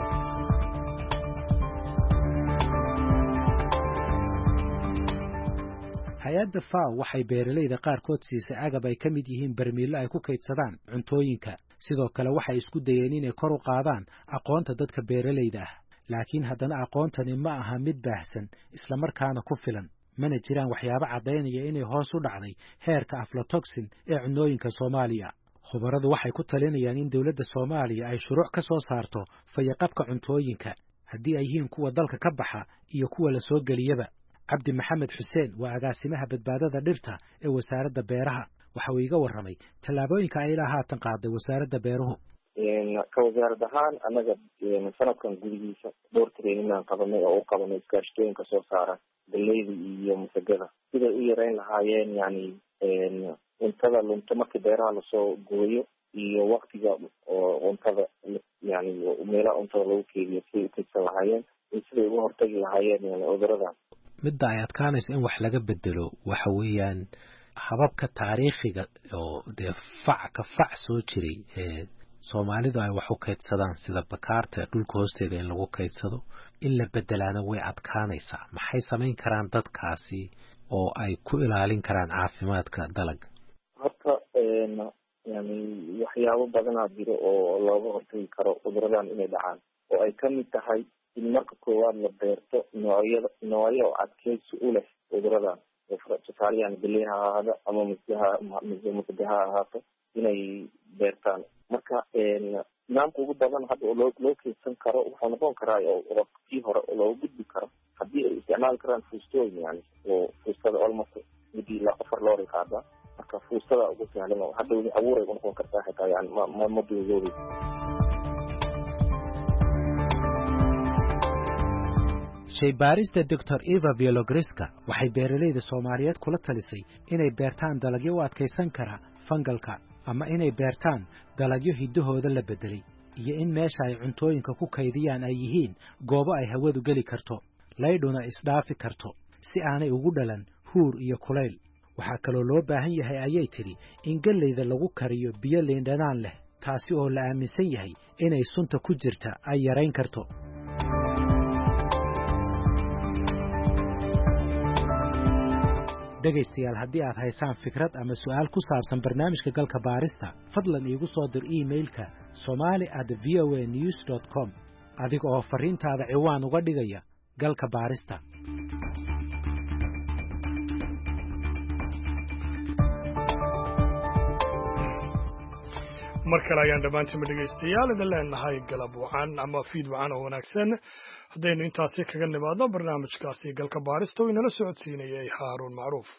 hay-adda FAO waxay beeralayda qaarkood siisay agab ay ka mid yihiin barmiilo ay ku kaydsadaan cuntooyinka sidoo kale waxay isku dayeen inay kor u qaadaan aqoonta dadka beeralayda ah laakiin haddana aqoontani ma aha mid baahsan isla markaana ku filan mana jiraan waxyaabo caddaynaya inay hoos u dhacday heerka aflatoxin ee cunooyinka Soomaaliya. khubaradu waxay ku talinayaan in dawladda Soomaaliya ay shuruuc ka soo saarto fayaqabka cuntooyinka haddii ay yihiin kuwa dalka ka baxa iyo kuwa la soo geliyaba. Cabdi Maxamed Xuseen waa agaasimaha badbaadada dhirta ee wasaaradda beeraha. waxa uu iga warramay tallaabooyinka ay haatan qaaday wasaaradda beeruhu. ka wasaarad ahaan anaga sanadkan gudihiisa dhowr traininaan qabanay oo u qabanay iskaashatooyinka soo saara galeyda iyo masagada siday u yareyn lahaayeen yani cuntada lunta markii beeraha lasoo gooyo iyo waktiga oo cuntada yani meelaha cuntada lagu keediyo siday u kaydsan lahaayeen iyo siday uga hortagi lahaayeen yani cudurada. midda ay adkaanayso in wax laga bedelo waxa weeyaan hababka taariikhiga oo dee fac soo jiray ee Soomaalidu ay wax u kaydsadaan sida bakaarta dhulka hoosteeda in lagu kaydsado in la bedelaana way adkaanaysaa. maxay samayn karaan dadkaasi oo ay ku ilaalin karaan caafimaadka dalagga? horta yani waxyaabo badanaa jiro oo looga hortagi karo cuduradan inay dhacaan oo ay kamid tahay in marka koowaad la beerto noocyo adkeysi u leh cuduradan. tusaale yani galey ha ahaado ama masage ha ahaato inay beertaan. marka nidaamka ugu badan hadda oo loo keydsan karo waxaa noqon karaa oo kii hore looga gudbi karo haddii ay isticmaali karaan fuustooyin yani oo fuustada almost midii 4 loori qaada. marka fuustada ugu sahlan oo hadda weli abuuray u noqon kartaa xitaa yani ma duugoobay. shaybaarista Dr. Eva Bielogriska waxay beeralayda Soomaaliyeed kula talisay inay beertaan dalagyo u adkeysan kara fangalka ama inay beertaan dalagyo hidahooda la bedelay iyo in meesha ay cuntooyinka ku kaydiyaan ay yihiin goobo ay hawadu geli karto laydhuna isdhaafi karto si aanay ugu dhalan huur iyo kulayl. waxaa kaloo loo baahan yahay ayay tiri in galeyda lagu kariyo biyo liindhanaan leh taasi oo la aaminsan yahay inay sunta ku jirta ay yarayn karto. dhegaystayaal haddii aad haysaan fikrad ama su'aal ku saabsan barnaamijka galka baarista fadlan iigu soo dir emailka somali@voanews.com adiga oo fariintaada ciwaan uga dhigaya galka baarista. mar kale ayaan dhammaantiinba dhegaystayaal idin leenahay galab wacan ama fiid wacan oo wanaagsan. haddaynu intaasi kaga nimaadno barnaamijkaasi galka baarista oo inala socodsiinayay Haaruun Macruuf.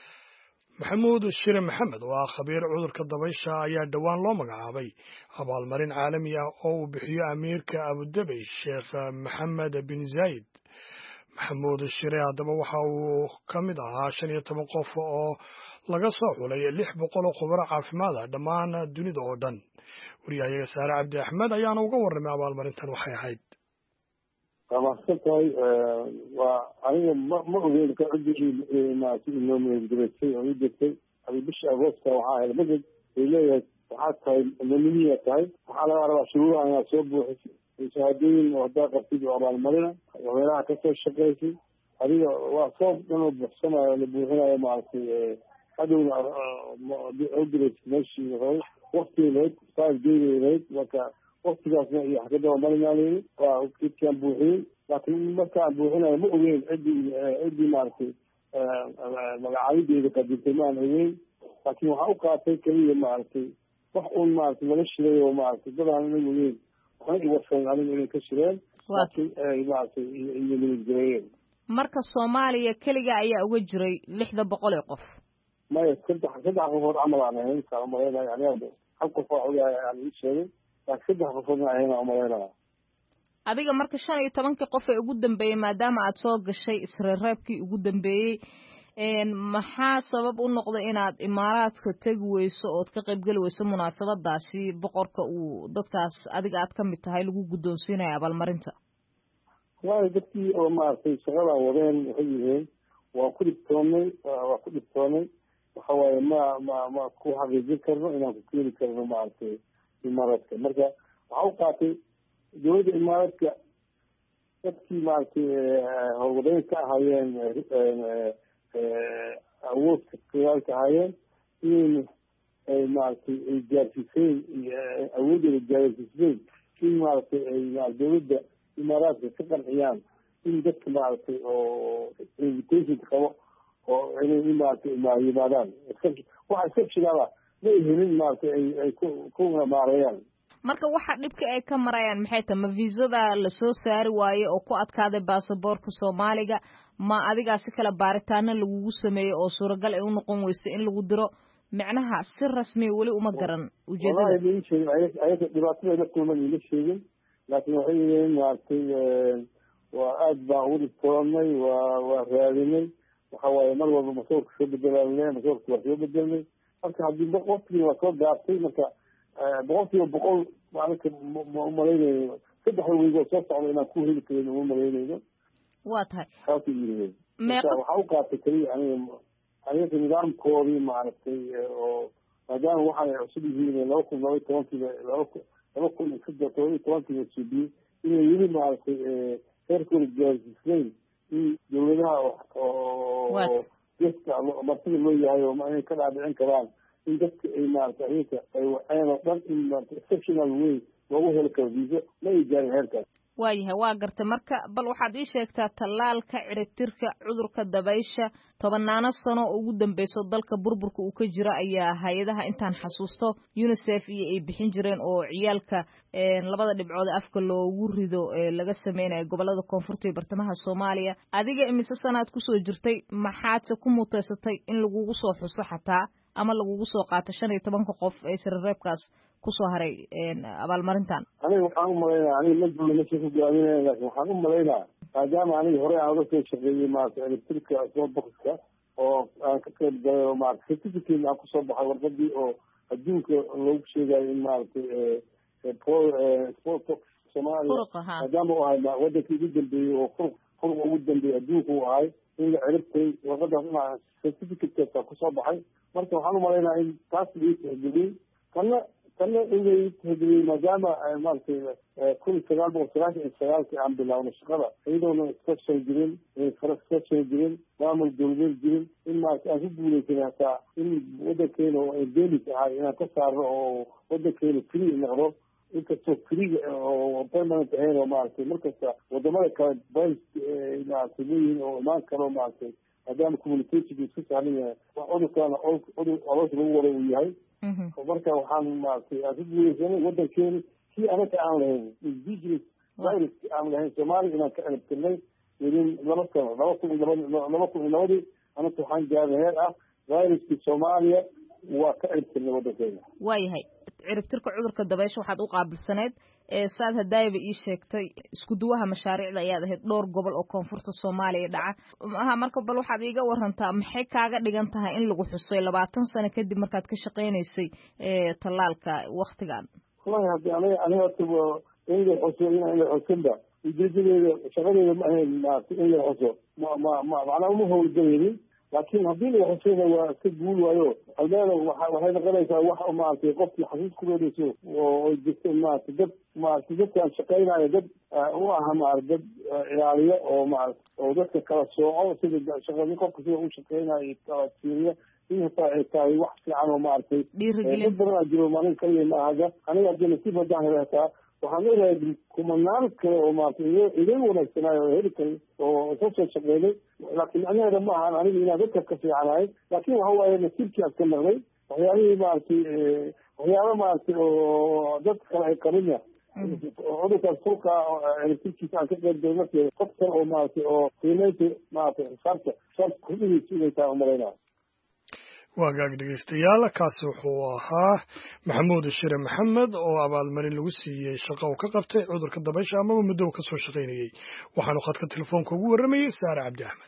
maxamuud shire maxamed oo ah khabiir cudurka dabaysha ayaa dhowaan loo magacaabay abaalmarin caalami ah oo uu bixiyo amiirka Abudabi Sheekh Maxamed bin Zayed. maxamuud shire haddaba waxa uu ka mid ahaa 15 qof oo laga soo xulay 600 oo khubaro caafimaad ah dhammaan dunida oo dhan. wariyahayaga Saare Cabdi Axmed ayaana uga warramay abaalmarintan waxay ahayd. maasantay waa aniga ma ogeyn ka cidii inoo meelgelisay oo idegtay bisha Agoosto waxaa ahayd magad ay leeyahay waxaa tahay nominiya tahay waxaa laga rabaa shuruudaha inaad soo buuxisay shahaadooyin oo haddaa qabtid oo abaalmarina meelaha kasoo shaqaysay adiga waa soob dhan oo buuxsanayo la buuxinayo maaragtay hadhowna odiraysa meeshii waktigeed saasgeedeed marka waktigaasna iyo xagadaba marinaaleyni waa kidkaan buuxiyey laakiin markaan buuxinayo ma ogeyn ciddii maaragtay magacaabideeda qadirtay maan ogeyn laakiin waxaa u qaatay keliya maaragtay wax uun maaragtay laga shiray oo maaragtay dadaan ina ogeyn waxna iwasayn aniga inay ka shireen laakiin maaragtay iyo nabadgeleeyeen. marka Soomaaliya keliga ayaa uga jiray 600 ee qof maya saddex qofood camal aan ahayn kaa umaleynaya aniga hal qof oo aan ii sheegay laakiin 3 qofoodna ahayn aan umaleynaya. adiga marka 15 qof ee ugu dambeeyay maadaama aad soo gashay isreebkii ugu dambeeyay maxaa sabab u noqday inaad Imaaraadka tagi weyso oo ka qayb gali weyso munaasabadaasi boqorka uu dadkaas adiga aad ka mid tahay lagu guddoonsiinayo abaalmarinta? waa dadkii oo maaragtay shaqada wadeen waxay yihiin waa ku dhibtoonay waxa waaye ma ku xaqiijin karno inaan ku keeni karno maaragtay Imaaraadka. marka waxaa u qaatay dowladda Imaaraadka dadkii maaragtay howlwadeen ka ahaayeen awoodka kagaalka ahaayeen in ay maaragtay ay gaarsiiseen awoodooda gaarsiiseen in maaragtay ay dowladda Imaaraadka ka qanciyaan in dadka maaragtay oo invitation qabo oo inay maaragtay yimaadaan waxa exceptionala ma helin maaragtay ay ku maareeyaan. marka waxa dhibka ay ka marayaan maxay tahay ma viisada la soo saari waaye oo ku adkaaday baasaboorka Soomaaliga ma adiga si kala baaritaana lagu sameeyo oo suuragal ay u noqon weyso in lagu diro macnaha si rasmi wali uma garan ujeedada ayaga dhibaatada la kulman ila sheegin laakiin waxay yihiin maaragtay waa aad baan ugu dhibtoonay waa raadinay waxa waaye mar walba masoorka soo bedelanay masoorka waa soo bedelnay marka haddii waqtigii waa soo gaartay marka 100% maalinka ma umalaynayo 3 wiig oo soo socda inaan ku heli karin uma malaynayno. waa tahay waxa u qaatay kaliya aniga nidaamkoodii maaragtay oo maadaama waxay cusub yihiin 2012 suubiye inay yiri maaragtay heerkooda gaarsiisay in dowladaha oo dadka martida loo yahay oo inay ka dhaadhicin karaan in dadka ay maaragtay ayaga ay waxaan oo dhan in maaragtay exceptional way loogu heli karo viisa ma ay gaarin heerkaas. waayahay waa gartay marka bal waxaad ii sheegtaa tallaalka ciribtirka cudurka dabaysha 10 sano ugu dambayso dalka burburka uu ka jiro ayaa hay'adaha intaan xasuusto UNICEF iyo ay bixin jireen oo ciyaalka labada dhibcood afka loogu rido laga sameeyay gobolada koonfurta iyo bartamaha Soomaaliya adiga imise sanaad ku soo jirtay maxaad ku muteysatay in lagu soo xuso xataa ama lagu soo qaato 15 qof ee sirreebkaas kusoo haray abaalmarintan aniga waxaan u maleynaa aniga ma joogo ma shaqo go'aaminaya laakiin waxaan u maleynaa maadaama aniga hore aan uga soo shaqeeyey maaragtay electricka soo boxka oo aan ka qayb galay oo maaragtay certificate aan kusoo baxay warqadii oo adduunka loogu sheegayo in maaragtay sport Soomaaliya maadaama uu ahay wadankii ugu dambeeyey oo furqa ugu dambeeyey adduunka uu ahay in la ciribtay warqadaas inaan certificate kusoo baxay marka waxaan u maleynaa in taas ii tixgeliyey kana inay tixgeliyey maadaama maaragtay 1999 aan bilaawno shaqada iyadoona iska jirin jirin maamul dowladeed jirin in maaragtay aan ku guuleysanay hataa in wadankeena oo endemic ahay inaan ka saarno oo wadankeena free noqdo inkastoo free oo permanent ahayn oo maaragtay markasta wadamada kale maaragtay leeyihiin oo imaan karo maaragtay maadaama communication isku sahlan yahay cudurkaana cudur oloos lagu wada uu yahay marka waxaan maaragtay aan ku guuleysanay wadankeena kii anaga aan lahayn indigenous virus aan lahayn Soomaaliya inaan ka ciribtirnay within 2 sano 2002 anaga waxaan gaarnay heer ah viruskii Soomaaliya waa ka ciribtirnay wadankeena. waayahay ciribtirka cudurka dabaysha waxaad u qaabilsaneed saad hadayba ii sheegtay isku duwaha mashaariicda ayaad ahayd dhowr gobol oo koonfurta Soomaaliya dhaca marka bal waxaad iiga warantaa maxay kaaga dhigan tahay in lagu xusay 20 sano kadib markaad ka shaqeynaysay tallaalka waqtigan. wallahi hadii aniga in la xuso in la xusinba ujeedadeeda shaqadeeda ma ahayn maaragtay in la xuso macnaha uma howlgalaynin laakiin haddii la xusayna waa iska guul waayo almeeda waxay noqonaysaa wax maaragtay qofkii xasuus ku reedayso oo jirto maaragtay dadkaan shaqeynayo dad u aha maaragtay dad ilaaliyo oo maaragtay oo dadka kala sooco sida shaqadii qofka sida u shaqeynayo kala tiiriya in hataa ay tahay wax fiican oo maaragtay dad badan aa jiro maalin kaliya ma ahaga aniga haddii nasiib haddaan helo hataa waxaan leeyahay kumanaan kale oo maaragtay idin wanaagsanaayo oo heli karay oo soo shaqeynay laakiin anaheeda ma ahan aniga inaan dadka ka fiicanahay laakiin waxa waaye nasiibkii aan ka naqday waxyaabihii maaragtay waxyaaba maaragtay oo dad kale ay qabina cudurkaas furqa electrickiisa aan ka qayb galay markii qof kale oo maaragtay oo qiimeynta maaragtay xisaabta kordhigaysa inay tahay umalaynaa. waagaag dhegeystayaal kaasi wuxuu ahaa maxamuud shire maxamed oo abaalmarin lagu siiyey shaqo uu ka qabtay cudurka dabaysha amaba muddo uu ka soo shaqaynayey waxaanu khadka telefoonka ugu warramayey saare cabdi axmed.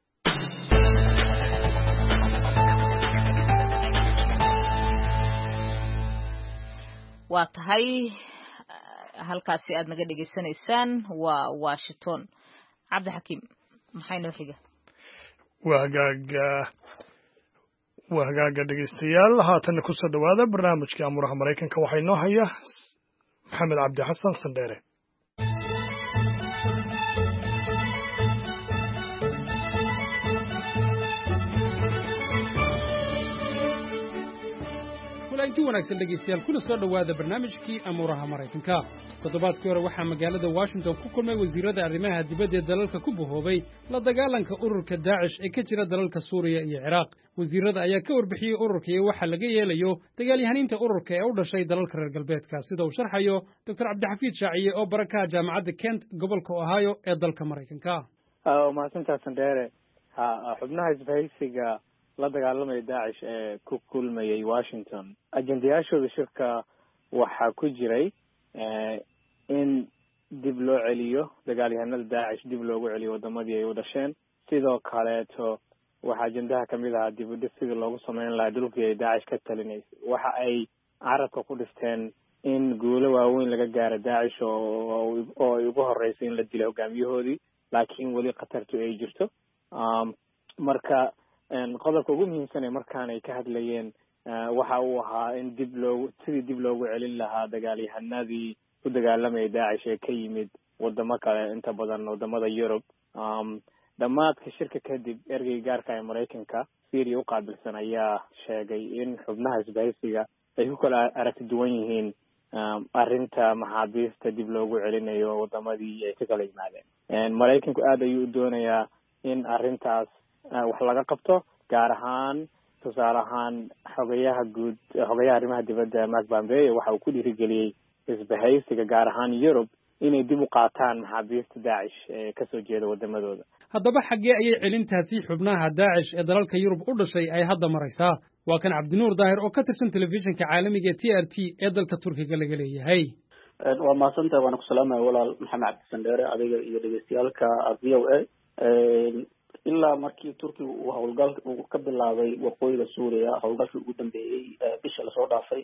waa tahay halkaasi aad naga dhegeysanaysaan waa Washington. cabdixakiim maxay noo xiga? waa hagaaga dhegeystayaal haatan ku soo dhawaada barnaamijka amuraha Mareykanka waxay noo haya maxamed cabdi xasan sandheere. kulanti wanaagsan dhegaystayaal kuna soo dhowaada barnaamijkii amuuraha maraykanka toddobaadkii hore waxaa magaalada washington ku kulmay wasiirada arrimaha dibadda ee dalalka ku bahoobay la dagaalanka ururka daacish ee ka jira dalalka suuriya iyo ciraaq wasiirada ayaa ka warbixiyey ururka iyo waxa laga yeelayo dagaalyahaniinta ururka ee u dhashay dalalka reer galbeedka sida uu sharxayo dr cabdixafiid shaaciye oo barakaha jaamacadda kent gobolka ohio ee dalka maraykanka mahadsantaa sandheere xubnaha isbahaysiga la dagaalamaya daacish ee ku kulmayay washington ajendayaashooda shirka waxaa ku jiray in dib loo celiyo dagaalyahanada daacish dib loogu celiyo wadamadii ay u dhasheen sidoo kaleeto waxaa ajendaha kamid ahaa dib u dhis sidii loogu sameyn lahaa dhulkii ay daacish ka talinaysay waxa ay carabka ku dhisteen in guulo waaweyn laga gaaro daacish oo ay ugu horreysay in la dilo hogaamiyahoodii laakiin weli khatartu ay jirto marka qodobka ugu muhiimsan ee markaan ay ka hadlayeen waxa uu ahaa in sidii dib loogu celin lahaa dagaalyahanadii u dagaalamayay daacish ee ka yimid wadamo kale inta badan wadamada Yurub dhammaadka shirka kadib ergey gaarka ee Mareykanka Syria u qaabilsan ayaa sheegay in xubnaha isbahaysiga ay ku kala aragti duwan yihiin arrinta maxaabiista dib loogu celinayo wadamadii ay ka kala yimaadeen Mareykanku aad ayuu u doonayaa in arrintaas wax laga qabto gaar ahaan tusaale ahaan xogayaha arrimaha dibadda Mark Pompeo waxa uu ku dhiirigeliyey isbahaysiga gaar ahaan Yurub inay dib u qaataan maxaabiista daacish ee kasoo jeeda wadamadooda haddaba xaggee ayay celintaasi xubnaha daacish ee dalalka Yurub u dhashay ay hadda maraysaa waa kan Cabdinuur Daahir oo ka tirsan telefishinka caalamiga ee TRT ee dalka Turkiga laga leeyahay waa mahadsantahay waana ku salaamaya walaal maxamed cabdi sandheere adiga iyo dhagaystayaalka VOA ilaa markii turkiga uu howlgalka uu ka bilaabay waqooyiga suuriya howlgalkii ugu dambeeyey bisha lasoo dhaafay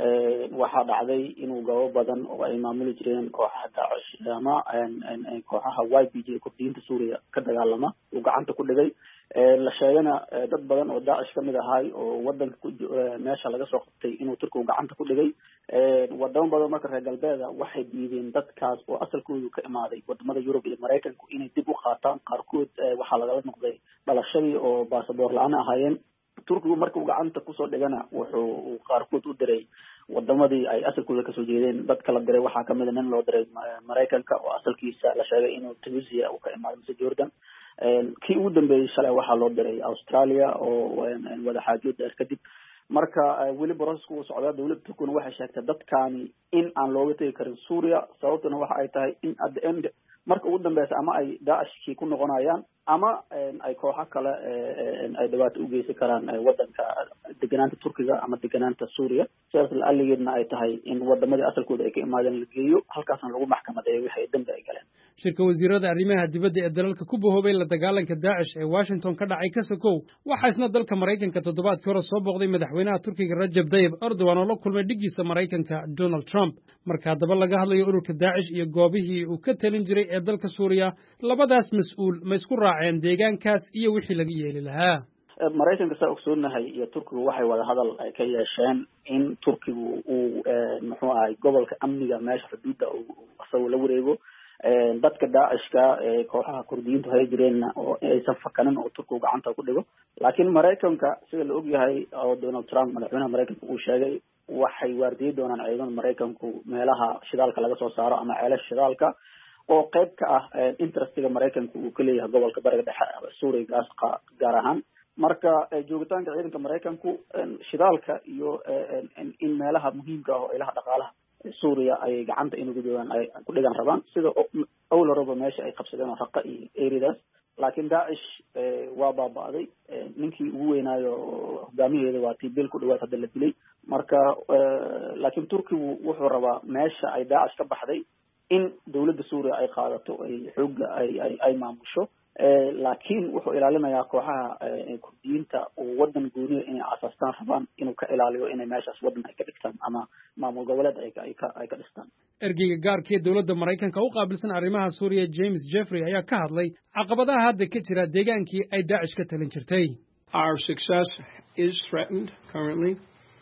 waxaa dhacday inuu gabo badan oo ay maamuli jireen kooxaha daacish ama kooxaha YPG kurdiyiinta suuriya ka dagaalama uu gacanta ku dhigay la sheegana dad badan oo daacish kamid ahay oo wadanka meesha laga soo qabtay inuu turkigu gacanta ku dhigay wadamo badan marka reer galbeeda waxay diideen dadkaas oo asalkoodu ka imaaday wadamada Yurub iyo Mareykanku inay dib u qaataan qaarkood waxaa lagala noqday dhalashadii oo baasaboor la-aan ahaayeen turkigu markuu gacanta kusoo dhigana wuxuu qaarkood u diray wadamadii ay asalkooda kasoo jeedeen dadka la diray waxaa kamid a nin loo diray Mareykanka oo asalkiisa la sheegay inuu Tunisia uu ka imaaday mise Jordan kii ugu dambeeyey shalay waxaa loo diray Australia oo wada xaajood dheer kadib marka weli processku uu socdaa dawladda turkuna waxay sheegtay dadkaani in aan looga tegi karin Suuriya sababtuna waxa ay tahay in at the end marka ugu dambeysa ama ay daashkii ku noqonayaan ama ay kooxo kale ay dhibaato u geysan karaan wadanka deganaanta turkiga ama deganaanta Suuriya sidaas la-aligeedna ay tahay in wadamadii asalkooda ay ka imaadeen la geeyo halkaasna lagu maxkamadeeyo wixii dambi ay galeen shirka wasiirada arrimaha dibadda ee dalalka ku bahoobay la dagaalanka daacish ee Washington ka dhacay ka sokow waxaa isna dalka Mareykanka toddobaadkii hore soo booqday madaxweynaha Turkiga Rajab Tayyip Erdogan oo la kulmay dhigiisa Mareykanka Donald Trump marka haddaba laga hadlayo ururka daacish iyo goobihii uu ka talin jiray ee dalka Suuriya labadaas mas'uul ma isku raaceen deegaankaas iyo wixii laga yeeli lahaa Mareykanka saa ogsoonahay iyo turkigu waxay wada hadal ay ka yeesheen in turkigu uu muxuu ahay gobolka amniga meesha xuduudda uu asagoo la wareego dadka daacishka kooxaha kurdiyiintu hay jireen oo aysan fakanin oo turkigu gacanta ku dhigo laakiin Mareykanka sida la ogyahay oo Donald Trump madaxweynaha Mareykanka uu sheegay waxay waardiyi doonaan ciidamada Mareykanku meelaha shidaalka laga soo saaro ama ceelasha shidaalka oo qayb ka ah interestiga Mareykanku uu ka leeyahay gobolka bariga dhexe Suuriya gaar ahaan marka joogitaanka ciidanka Mareykanku shidaalka iyo in meelaha muhiimka ah oo ilaha dhaqaalaha Suuriya ay gacanta inuu gudbaan ay ku dhigan rabaan sida awloroba meesha ay qabsadeen Raqqa iyo areas laakiin daacish waa baaba'day ninkii ugu weynaayo hogaamiyeeda waa tibil ku dhawaad hadda la dilay marka laakiin turkigu wuxuu rabaa meesha ay daacish ka baxday in dawladda Suuriya ay qaadato ay xoogga ay maamusho laakiin wuxuu ilaalinayaa kooxaha kurdiyiinta oo wadan gooniya inay asaastaan rabaan inuu ka ilaaliyo inay meeshaas wadan ay ka dhigtaan ama maamul goboleed ay ka dhistaan ergeyga gaarka ee dawladda Mareykanka u qaabilsan arrimaha Suuriya James Jeffrey ayaa ka hadlay caqabadaha hadda ka jira deegaankii ay daacish ka talin jirtay Our success is threatened currently.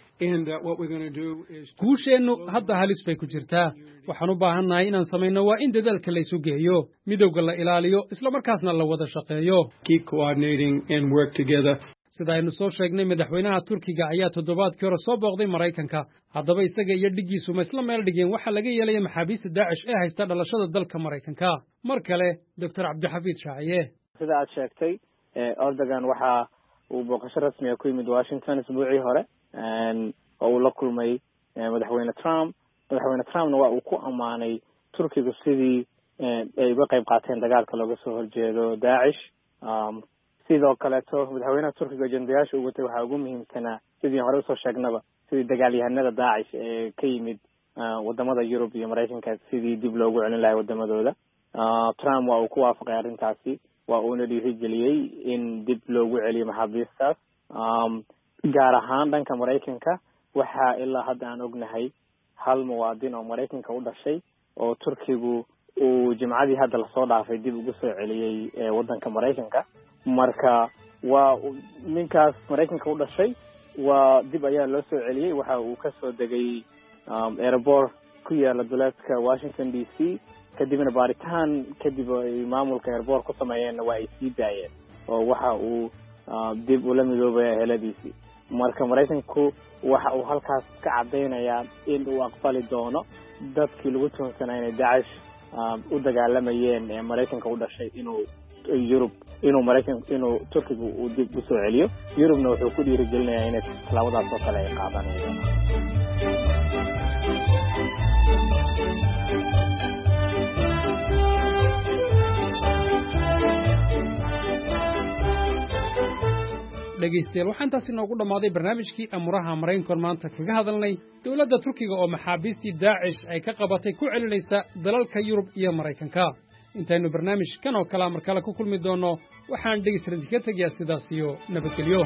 guusheennu hadda halis bay ku jirtaa waxaan u baahannahay inaan samayno waa in dadaalka la isu geeyo midowga la ilaaliyo isla markaasna la wada shaqeeyo sida aynu soo sheegnay madaxweynaha turkiga ayaa toddobaadkii hore soo booqday maraykanka haddaba isaga iyo dhiggiisu ma isla meel dhigeen waxaa laga yeelaya maxaabiista daacish ee haysta dhalashada dalka maraykanka mar kale doctor cabdixafiid shaaciye sida aad sheegtay Erdogan waxa uu booqasho rasmi ah ku yimid Washington isbuucii hore oo uu la kulmay madaxweyne Trumpna waa uu ku amaanay turkiga sidii ay uga qayb qaateen dagaalka looga soo horjeedo daacish sidoo kaleeto madaxweynaha turkiga ajendayaasha uu watay waxaa ugu muhiimsanaa sidii hore usoo sheegnaba sidii dagaalyahanada daacish ee ka yimid wadamada Yurub iyo Maraykanka sidii dib loogu celin lahaa wadamadooda Trump waa uu ku waafaqay arrintaasi waa uuna dhiirigeliyey in dib loogu celiyo maxaabiistaas gaar ahaan dhanka Maraykanka waxaa ilaa hadda aan ognahay hal muwaadin oo Maraykanka u dhashay oo turkigu uu jimcadii hadda lasoo dhaafay dib ugu soo celiyey wadanka Maraykanka marka waa ninkaas Maraykanka u dhashay waa dib ayaa loo soo celiyey waxa uu ka soo degay airport ku yaala duleedka Washington DC kadibna baaritaan kadib ay maamulka airport ku sameeyeen waa ay sii daayeen oo waxa uu dib ula midoobay heladiisii marka Maraykanku waxa uu halkaas ka cadeynayaa in uu aqbali doono dadkii lagu tuhunsanaa inay Daesh u dagaalamayeen ee Maraykanka u dhashay inuu Turkiga uu dib u soo celiyo Yurubna wuxuu ku dhiirigelinayaa inay tallaabadaas oo kale ay qaadaan dhegaystayaal waxaan intaas inoogu dhammaaday barnaamijkii amuraha maraykanka maanta kaga hadalnay dowladda turkiga oo maxaabiistii daacish ay ka qabatay ku celinaysa dalalka Yurub iyo Maraykanka intaynu barnaamij kan oo kale mar kale ku kulmi doono waxaan dhegaystayaal ka tagayaa sidaas iyo nabadgelyo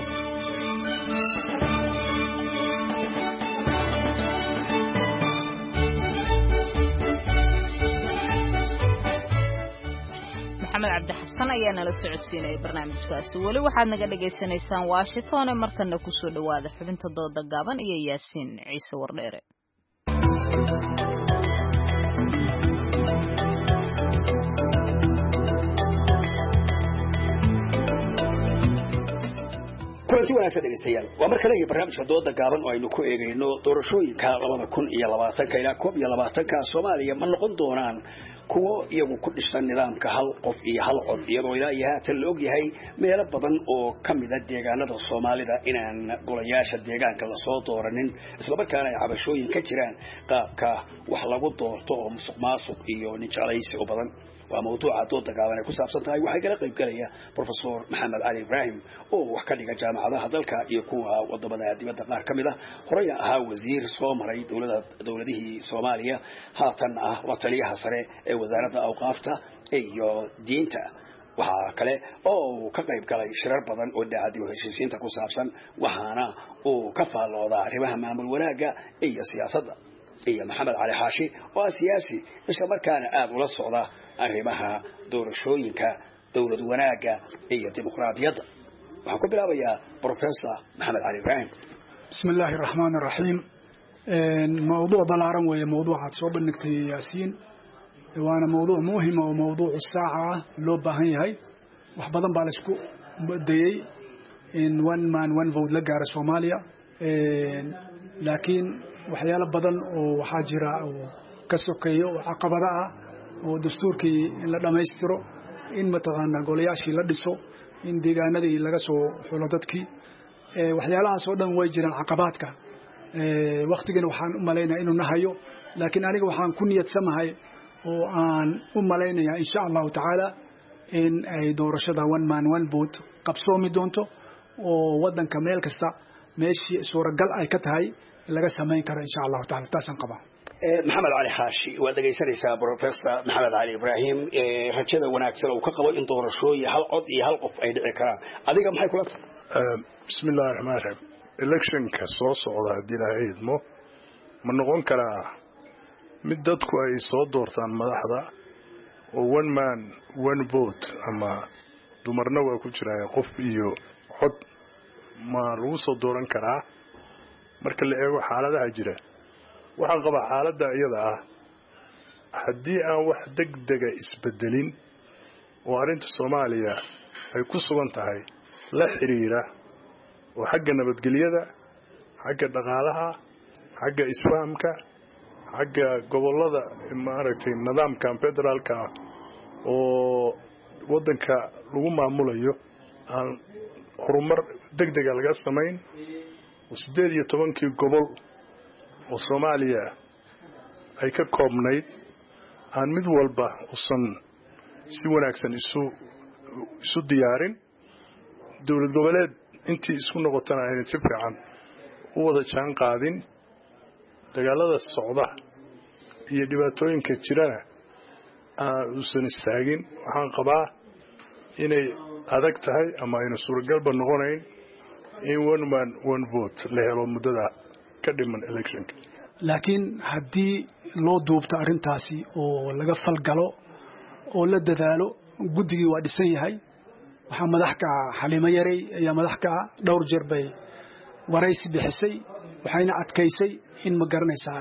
maxamed cabdi xasan ayaa nala socodsiinayay barnaamijkaasi weli waxaad naga dhagaysanaysaan Washington markana ku soo dhawaada xubinta dooda gaaban iyo Yaasiin Ciise Wardheere kulanti wanaagsan dhegeystayaal waa mar kale barnaamijka dooda gaaban oo aynu ku eegayno doorashooyinka 2020 ilaa 2020 Soomaaliya ma noqon doonaan kuwa iyagu ku dhisan nidaamka hal qof iyo hal cod iyadoo ilaa iyo haatan la og yahay meelo badan oo kamid ah deegaanada Soomaalida inaan golayaasha deegaanka la soo dooranin isla markaana ay cabashooyin ka jiraan qaabka wax lagu doorto oo musuqmaasuq iyo nijalaysi oo badan waa mawduuca dooda gaaban ee ku saabsan tahay waxay kala qayb galaya Professor Maxamed Ali Ibrahim oo wax ka dhiga jaamacadaha dalka iyo kuwa wadamada dibadda qaar kamid ah horaya ahaa wasiir soo maray dowladihii Soomaaliya haatan ah la taliyaha sare ee wasaaradda awqaafta iyo diinta waxa kale oo ka qayb galay shirar badan oo daacad iyo heshiisiinta ku saabsan waxaana uu ka faalooda arrimaha maamul wanaaga iyo siyaasadda iyo Maxamed Ali Xaashi oo siyaasi isla markaana aad ula socda arrimaha doorashooyinka dowlad wanaaga iyo dimuqraadiyadda waxaan ku bilaabayaa Professor Maxamed Ali Ibrahim bismillahir rahmanir rahim موضوع بلارن وهي موضوع soo bandhigtay Yaasiin waana موضوع muhiim oo موضوع saaca loo baahan yahay wax badan baa la isku dayay in one man one vote la gaaro Soomaaliya laakiin waxyaalo badan oo waxa jira oo ka sokeeyo caqabada ah oo dastuurkii in la dhameystiro in mataqaana golayaashii la dhiso in deegaanadii laga soo xulo dadkii waxyaalahaas oo dhan way jiraan caqabadka waqtigan waxaan u maleynaa inuu nahayo laakiin aniga waxaan ku niyadsanahay oo aan u maleynayaa insha Allah taala in ay doorashada one man one vote qabsoomi doonto oo wadanka meel kasta meeshii suuragal ay ka tahay laga sameyn karo insha Allah taala taasan qaba Maxamed Ali Xaashi waa dhageysanaysaa Professor Maxamed Ali Ibrahim rajada wanaagsan oo ka qabo in doorashooyin hal cod iyo hal qof ay dhici karaan adiga maxay kula tahay bismillaahir rahmaanir rahiim election ka soo socda hadii la eedmo ma noqon karaa mid dadku ay soo doortaan madaxda oo one man one vote ama dumarna waa ku jiraan qof iyo cod ma lagu soo dooran karaa marka la eego xaaladaha jira waxaan qabaa xaaladda iyada ah haddii aan wax degdega isbedelin oo arrinta Soomaaliya ay ku sugan tahay la xiriira oo xagga nabadgelyada xagga dhaqaalaha xagga isfahamka xagga gobolada maaragtay nidaamka federaalka oo wadanka lagu maamulayo aan horumar degdeg ah laga sameyn 18 gobol oo Soomaaliya ay ka koobnayd aan mid walba usan si wanaagsan isu diyaarin dawlad goboleed intii isku noqotana ay si fiican u wada jaan qaadin dagaalada socda iyo dhibaatooyinka jirana uusan istaagin waxaan qabaa inay adag tahay ama ayna suuragalba noqonayn in one man one vote la helo muddada ka dhiman electionka laakiin haddii loo duubto arrintaasi oo laga falgalo oo la dadaalo guddigii waa dhisan yahay waxaa madax ka Xaliimo Yarey ayaa madax ka dhowr jeer bay waraysi bixisay waxayna adkaysay in ma garanaysaa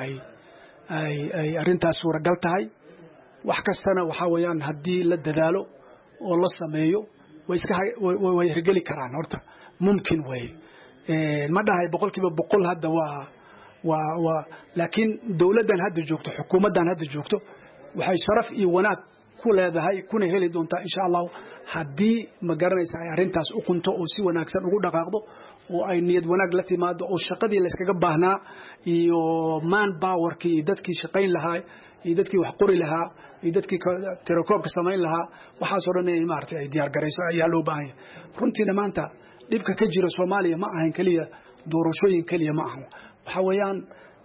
ay arrintaas suuragal tahay wax kastana waxa weeyaan haddii la dadaalo oo la sameeyo way hirgeli karaan horta mumkin way ma dhahay 100% hadda waa laakiin dawladdan hadda joogto xukuumaddan hadda joogto waxay sharaf iyo wanaag ku leedahay kuna heli doontaa insha Allah haddii ma garanaysaa ay arrintaas u qunto oo si wanaagsan ugu dhaqaaqdo oo ay niyad wanaag la timaado oo shaqadii la iskaga baahnaa iyo man powerkii dadkii shaqayn lahaa iyo dadkii wax qori lahaa iyo dadkii tirakoobka samayn lahaa waxaas oo dhan ay maartay ay diyaar garayso ayaa loo baahan yahay runtii maanta dhibka ka jira Soomaaliya ma ahan kaliya doorashooyin kaliya ma ahan waxa weeyaan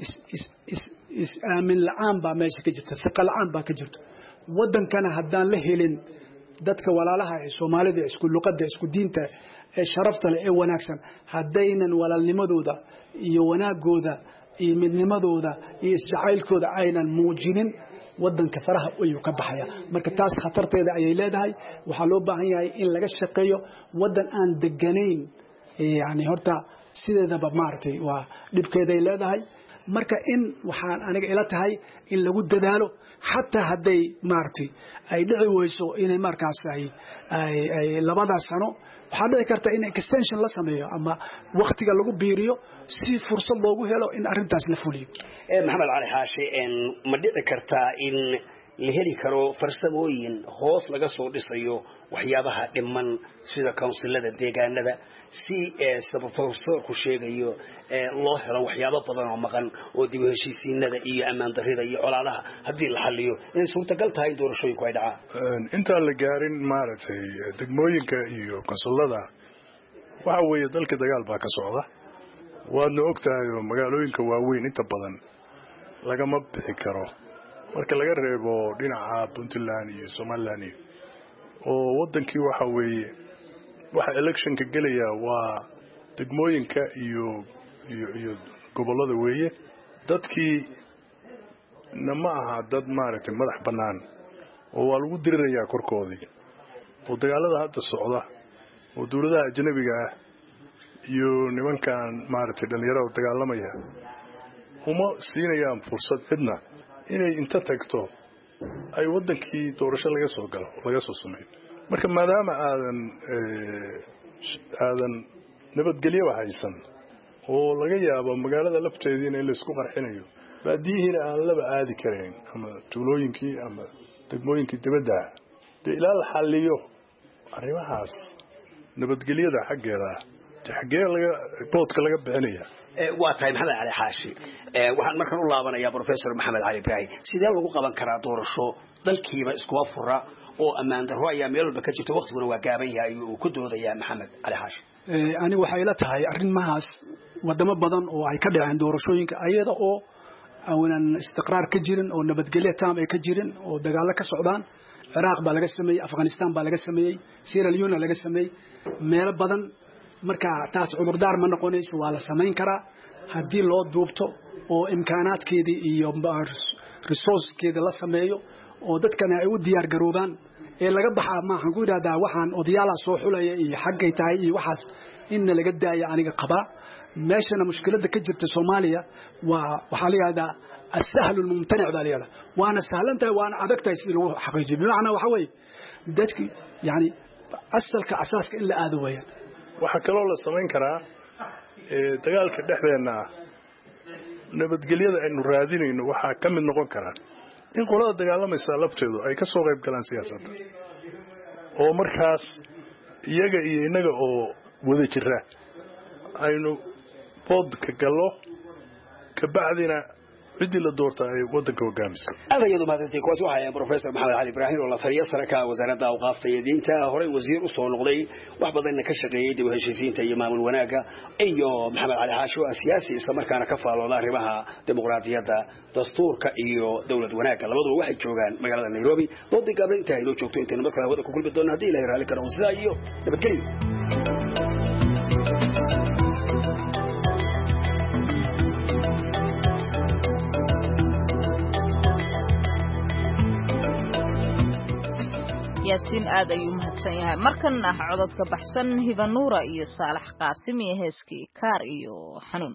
is aamin la'aan baa meesha ka jirta fiqo la'aan baa ka jirta wadankana haddaan la helin dadka walaalaha ee Soomaalida isku luqadda isku diinta ee sharafta leh ee wanaagsan haddaynan walaalnimadooda iyo wanaagooda iyo midnimadooda iyo isjacaylkooda aynan muujinin wadanka faraha ayuu ka baxaya marka taas khatarteeda ayay leedahay waxa loo baahan yahay in laga shaqeeyo wadan aan deganayn yani horta sideedaba maartay waa dhibkeeday leedahay marka in waxaan aniga ila tahay in lagu dadaalo hatta haday maartay ay dhici weyso inay markaas ay labada sano waxa dhici karta in extension la sameeyo ama waqtiga lagu biiriyo si fursad loogu helo in arintaas la fuliyo maxamed cali xaashi ma dhici karta in la heli karo farsamooyin hoos laga soo dhisayo waxyaabaha dhiman sida councilada deegaanada si professorku sheegayo loo helo waxyaabo badan oo maqan oo dib u heshiisiinada iyo amaan darrida iyo colaadaha hadii la xalliyo in suurtagal tahay doorashooyinku ay dhacaan inta la gaarin maaragtay degmooyinka iyo councilada waxa weeye dalka dagaal baa ka socda waadna ogtahay magaalooyinka waaweyn inta badan lagama bixi karo marka laga reebo dhinaca Puntland iyo Somaliland oo wadankii waxa weeye waxa electionka galaya waa degmooyinka iyo gobolada weeye dadkii nama aha dad maaragtay madax banaan oo waa lagu dirirayaa korkoodii oo dagaalada hadda socda oo dawladaha ajnabiga ah iyo nimankan maaragtay dhalinyarada dagaalamaya uma siinayaan fursad cidna inay inta tagto ay wadankii doorasho laga soo galo laga soo sameeyo marka maadaama aadan nabadgelyo haysan oo laga yaabo magaalada lafteedina in la isku qarxinayo baadiyihiina aan laba aadi karayn ama tuulooyinkii ama degmooyinkii dibadda ilaa la xalliyo arrimahaas nabadgelyada xaggeeda xaggee boodka laga bixinaya waa tahay maxamed cali xaashi waxaan markan u laabanayaa professor maxamed cali ibrahim sidee lagu qaban karaa doorasho dalkiiba isku fura oo amaan darro ayaa meel walba ka jirto waqtiguna waa gaaban yahay oo ku doodaya maxamed cali xaashi anigu waxay ila tahay arrimahaas wadamo badan oo ay ka dhaceen doorashooyinka ayada oo aanan istiqraar ka jirin oo nabadgelyo taam ay ka jirin oo dagaalo ka socdaan Iraq baa laga sameeyay Afghanistan baa laga sameeyay Sierra Leone laga sameeyay meel badan marka taas cudurdaar ma noqonayso waa la sameyn karaa hadii loo duubto oo imkaanaadkeedii iyo resourcekeeda la sameeyo oo dadkana ay u diyaar garoobaan ee laga baxaa ma waxaan ku yiraahdaa waxaan odayaala soo xulaya iyo xaggay tahay iyo waxaas in laga daayo aniga qaba meeshana mushkiladda ka jirta Soomaaliya waxa la yiraahdaa السهل الممتنع باليلا وانا سهلنت وانا عدكتay sidii lagu xaqiijiyo macna waxa way dadki yani asalka asaaska illa aad weeyaan waxa kale oo la sameyn karaa dagaalka dhexdeena nabadgelyada aynu raadinayno waxaa ka mid noqon kara in qolada dagaalamaysa labteedu ay ka soo qayb galaan siyaasadda oo markaas iyaga iyo inaga oo wada jira aynu boodka gallo kabacdina cidii la doorta ay wadanka hogaamiso adayadu maadantay kuwaas waxa ay professor Maxamed Ali Ibrahim oo la taliya sarka wasaaradda awqaafta iyo diinta horey wasiir u soo noqday wax badan ka shaqeeyay dib u heshiisiinta iyo maamul wanaaga iyo Maxamed Ali Xaasho siyaasi isla markaana ka faalooda arrimaha dimuqraadiyadda dastuurka iyo dawlad wanaaga labaduba waxay joogaan magaalada Nairobi doodii gaabinta ay loo joogto inta markale wada ku kulmi doona hadii Ilaahay raali karo sida iyo nabadgelyo yaasiin aad ayuu mahadsan yahay markana cododka baxsan hibanuura iyo saalax qaasim iyo heeskii kaar iyo xanuun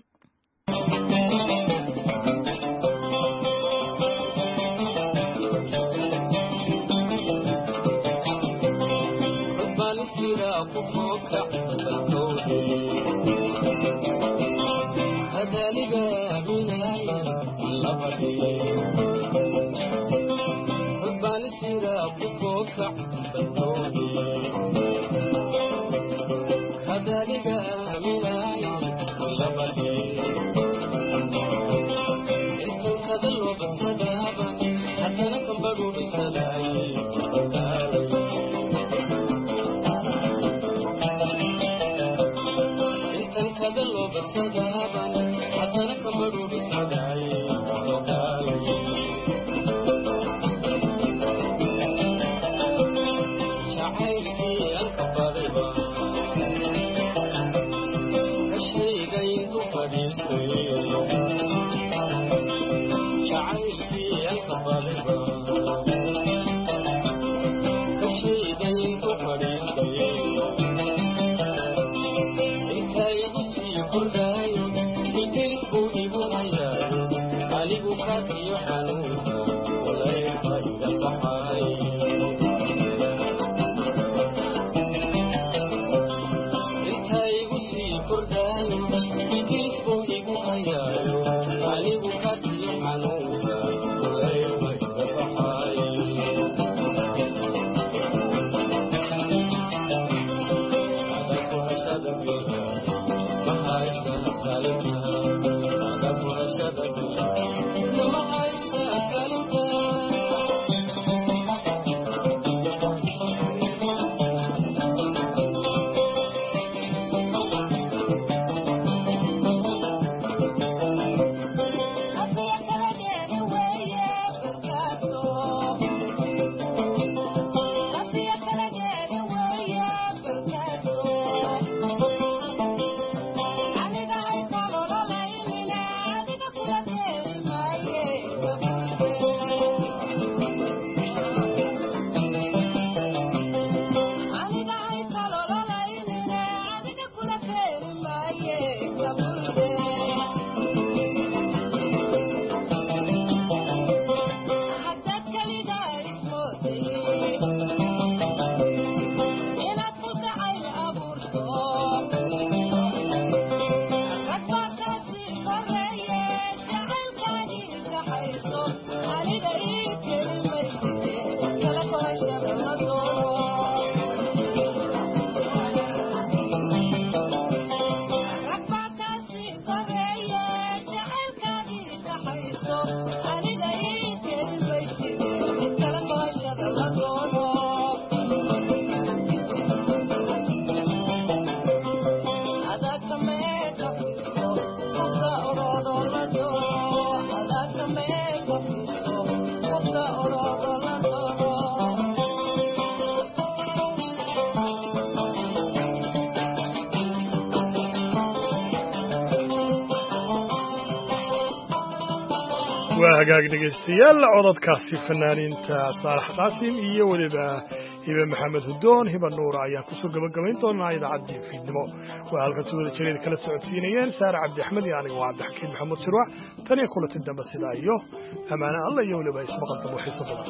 hagaag dhegeystayaal codadkaasi fanaaniinta saalax qaasim iyo weliba hibe maxamed hudoon hiba nuur ayaan kusoo gabagabayn doonaa idaacaddii fiidnimo waa halkan si wada jireed kala socodsiinayeen saare cabdi axmed iyo aniga waa cabdixakiin maxamuud sirwac tan iyo kulanti dambe sidaa iyo ammaane alla iyo weliba ismaqal dambe xiiso badan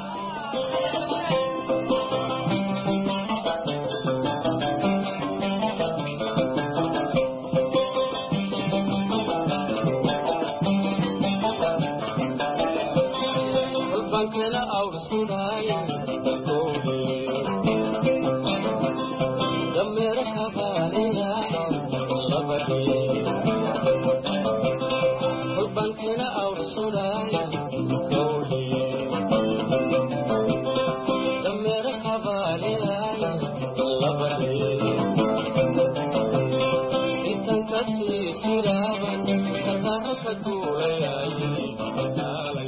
Siraban,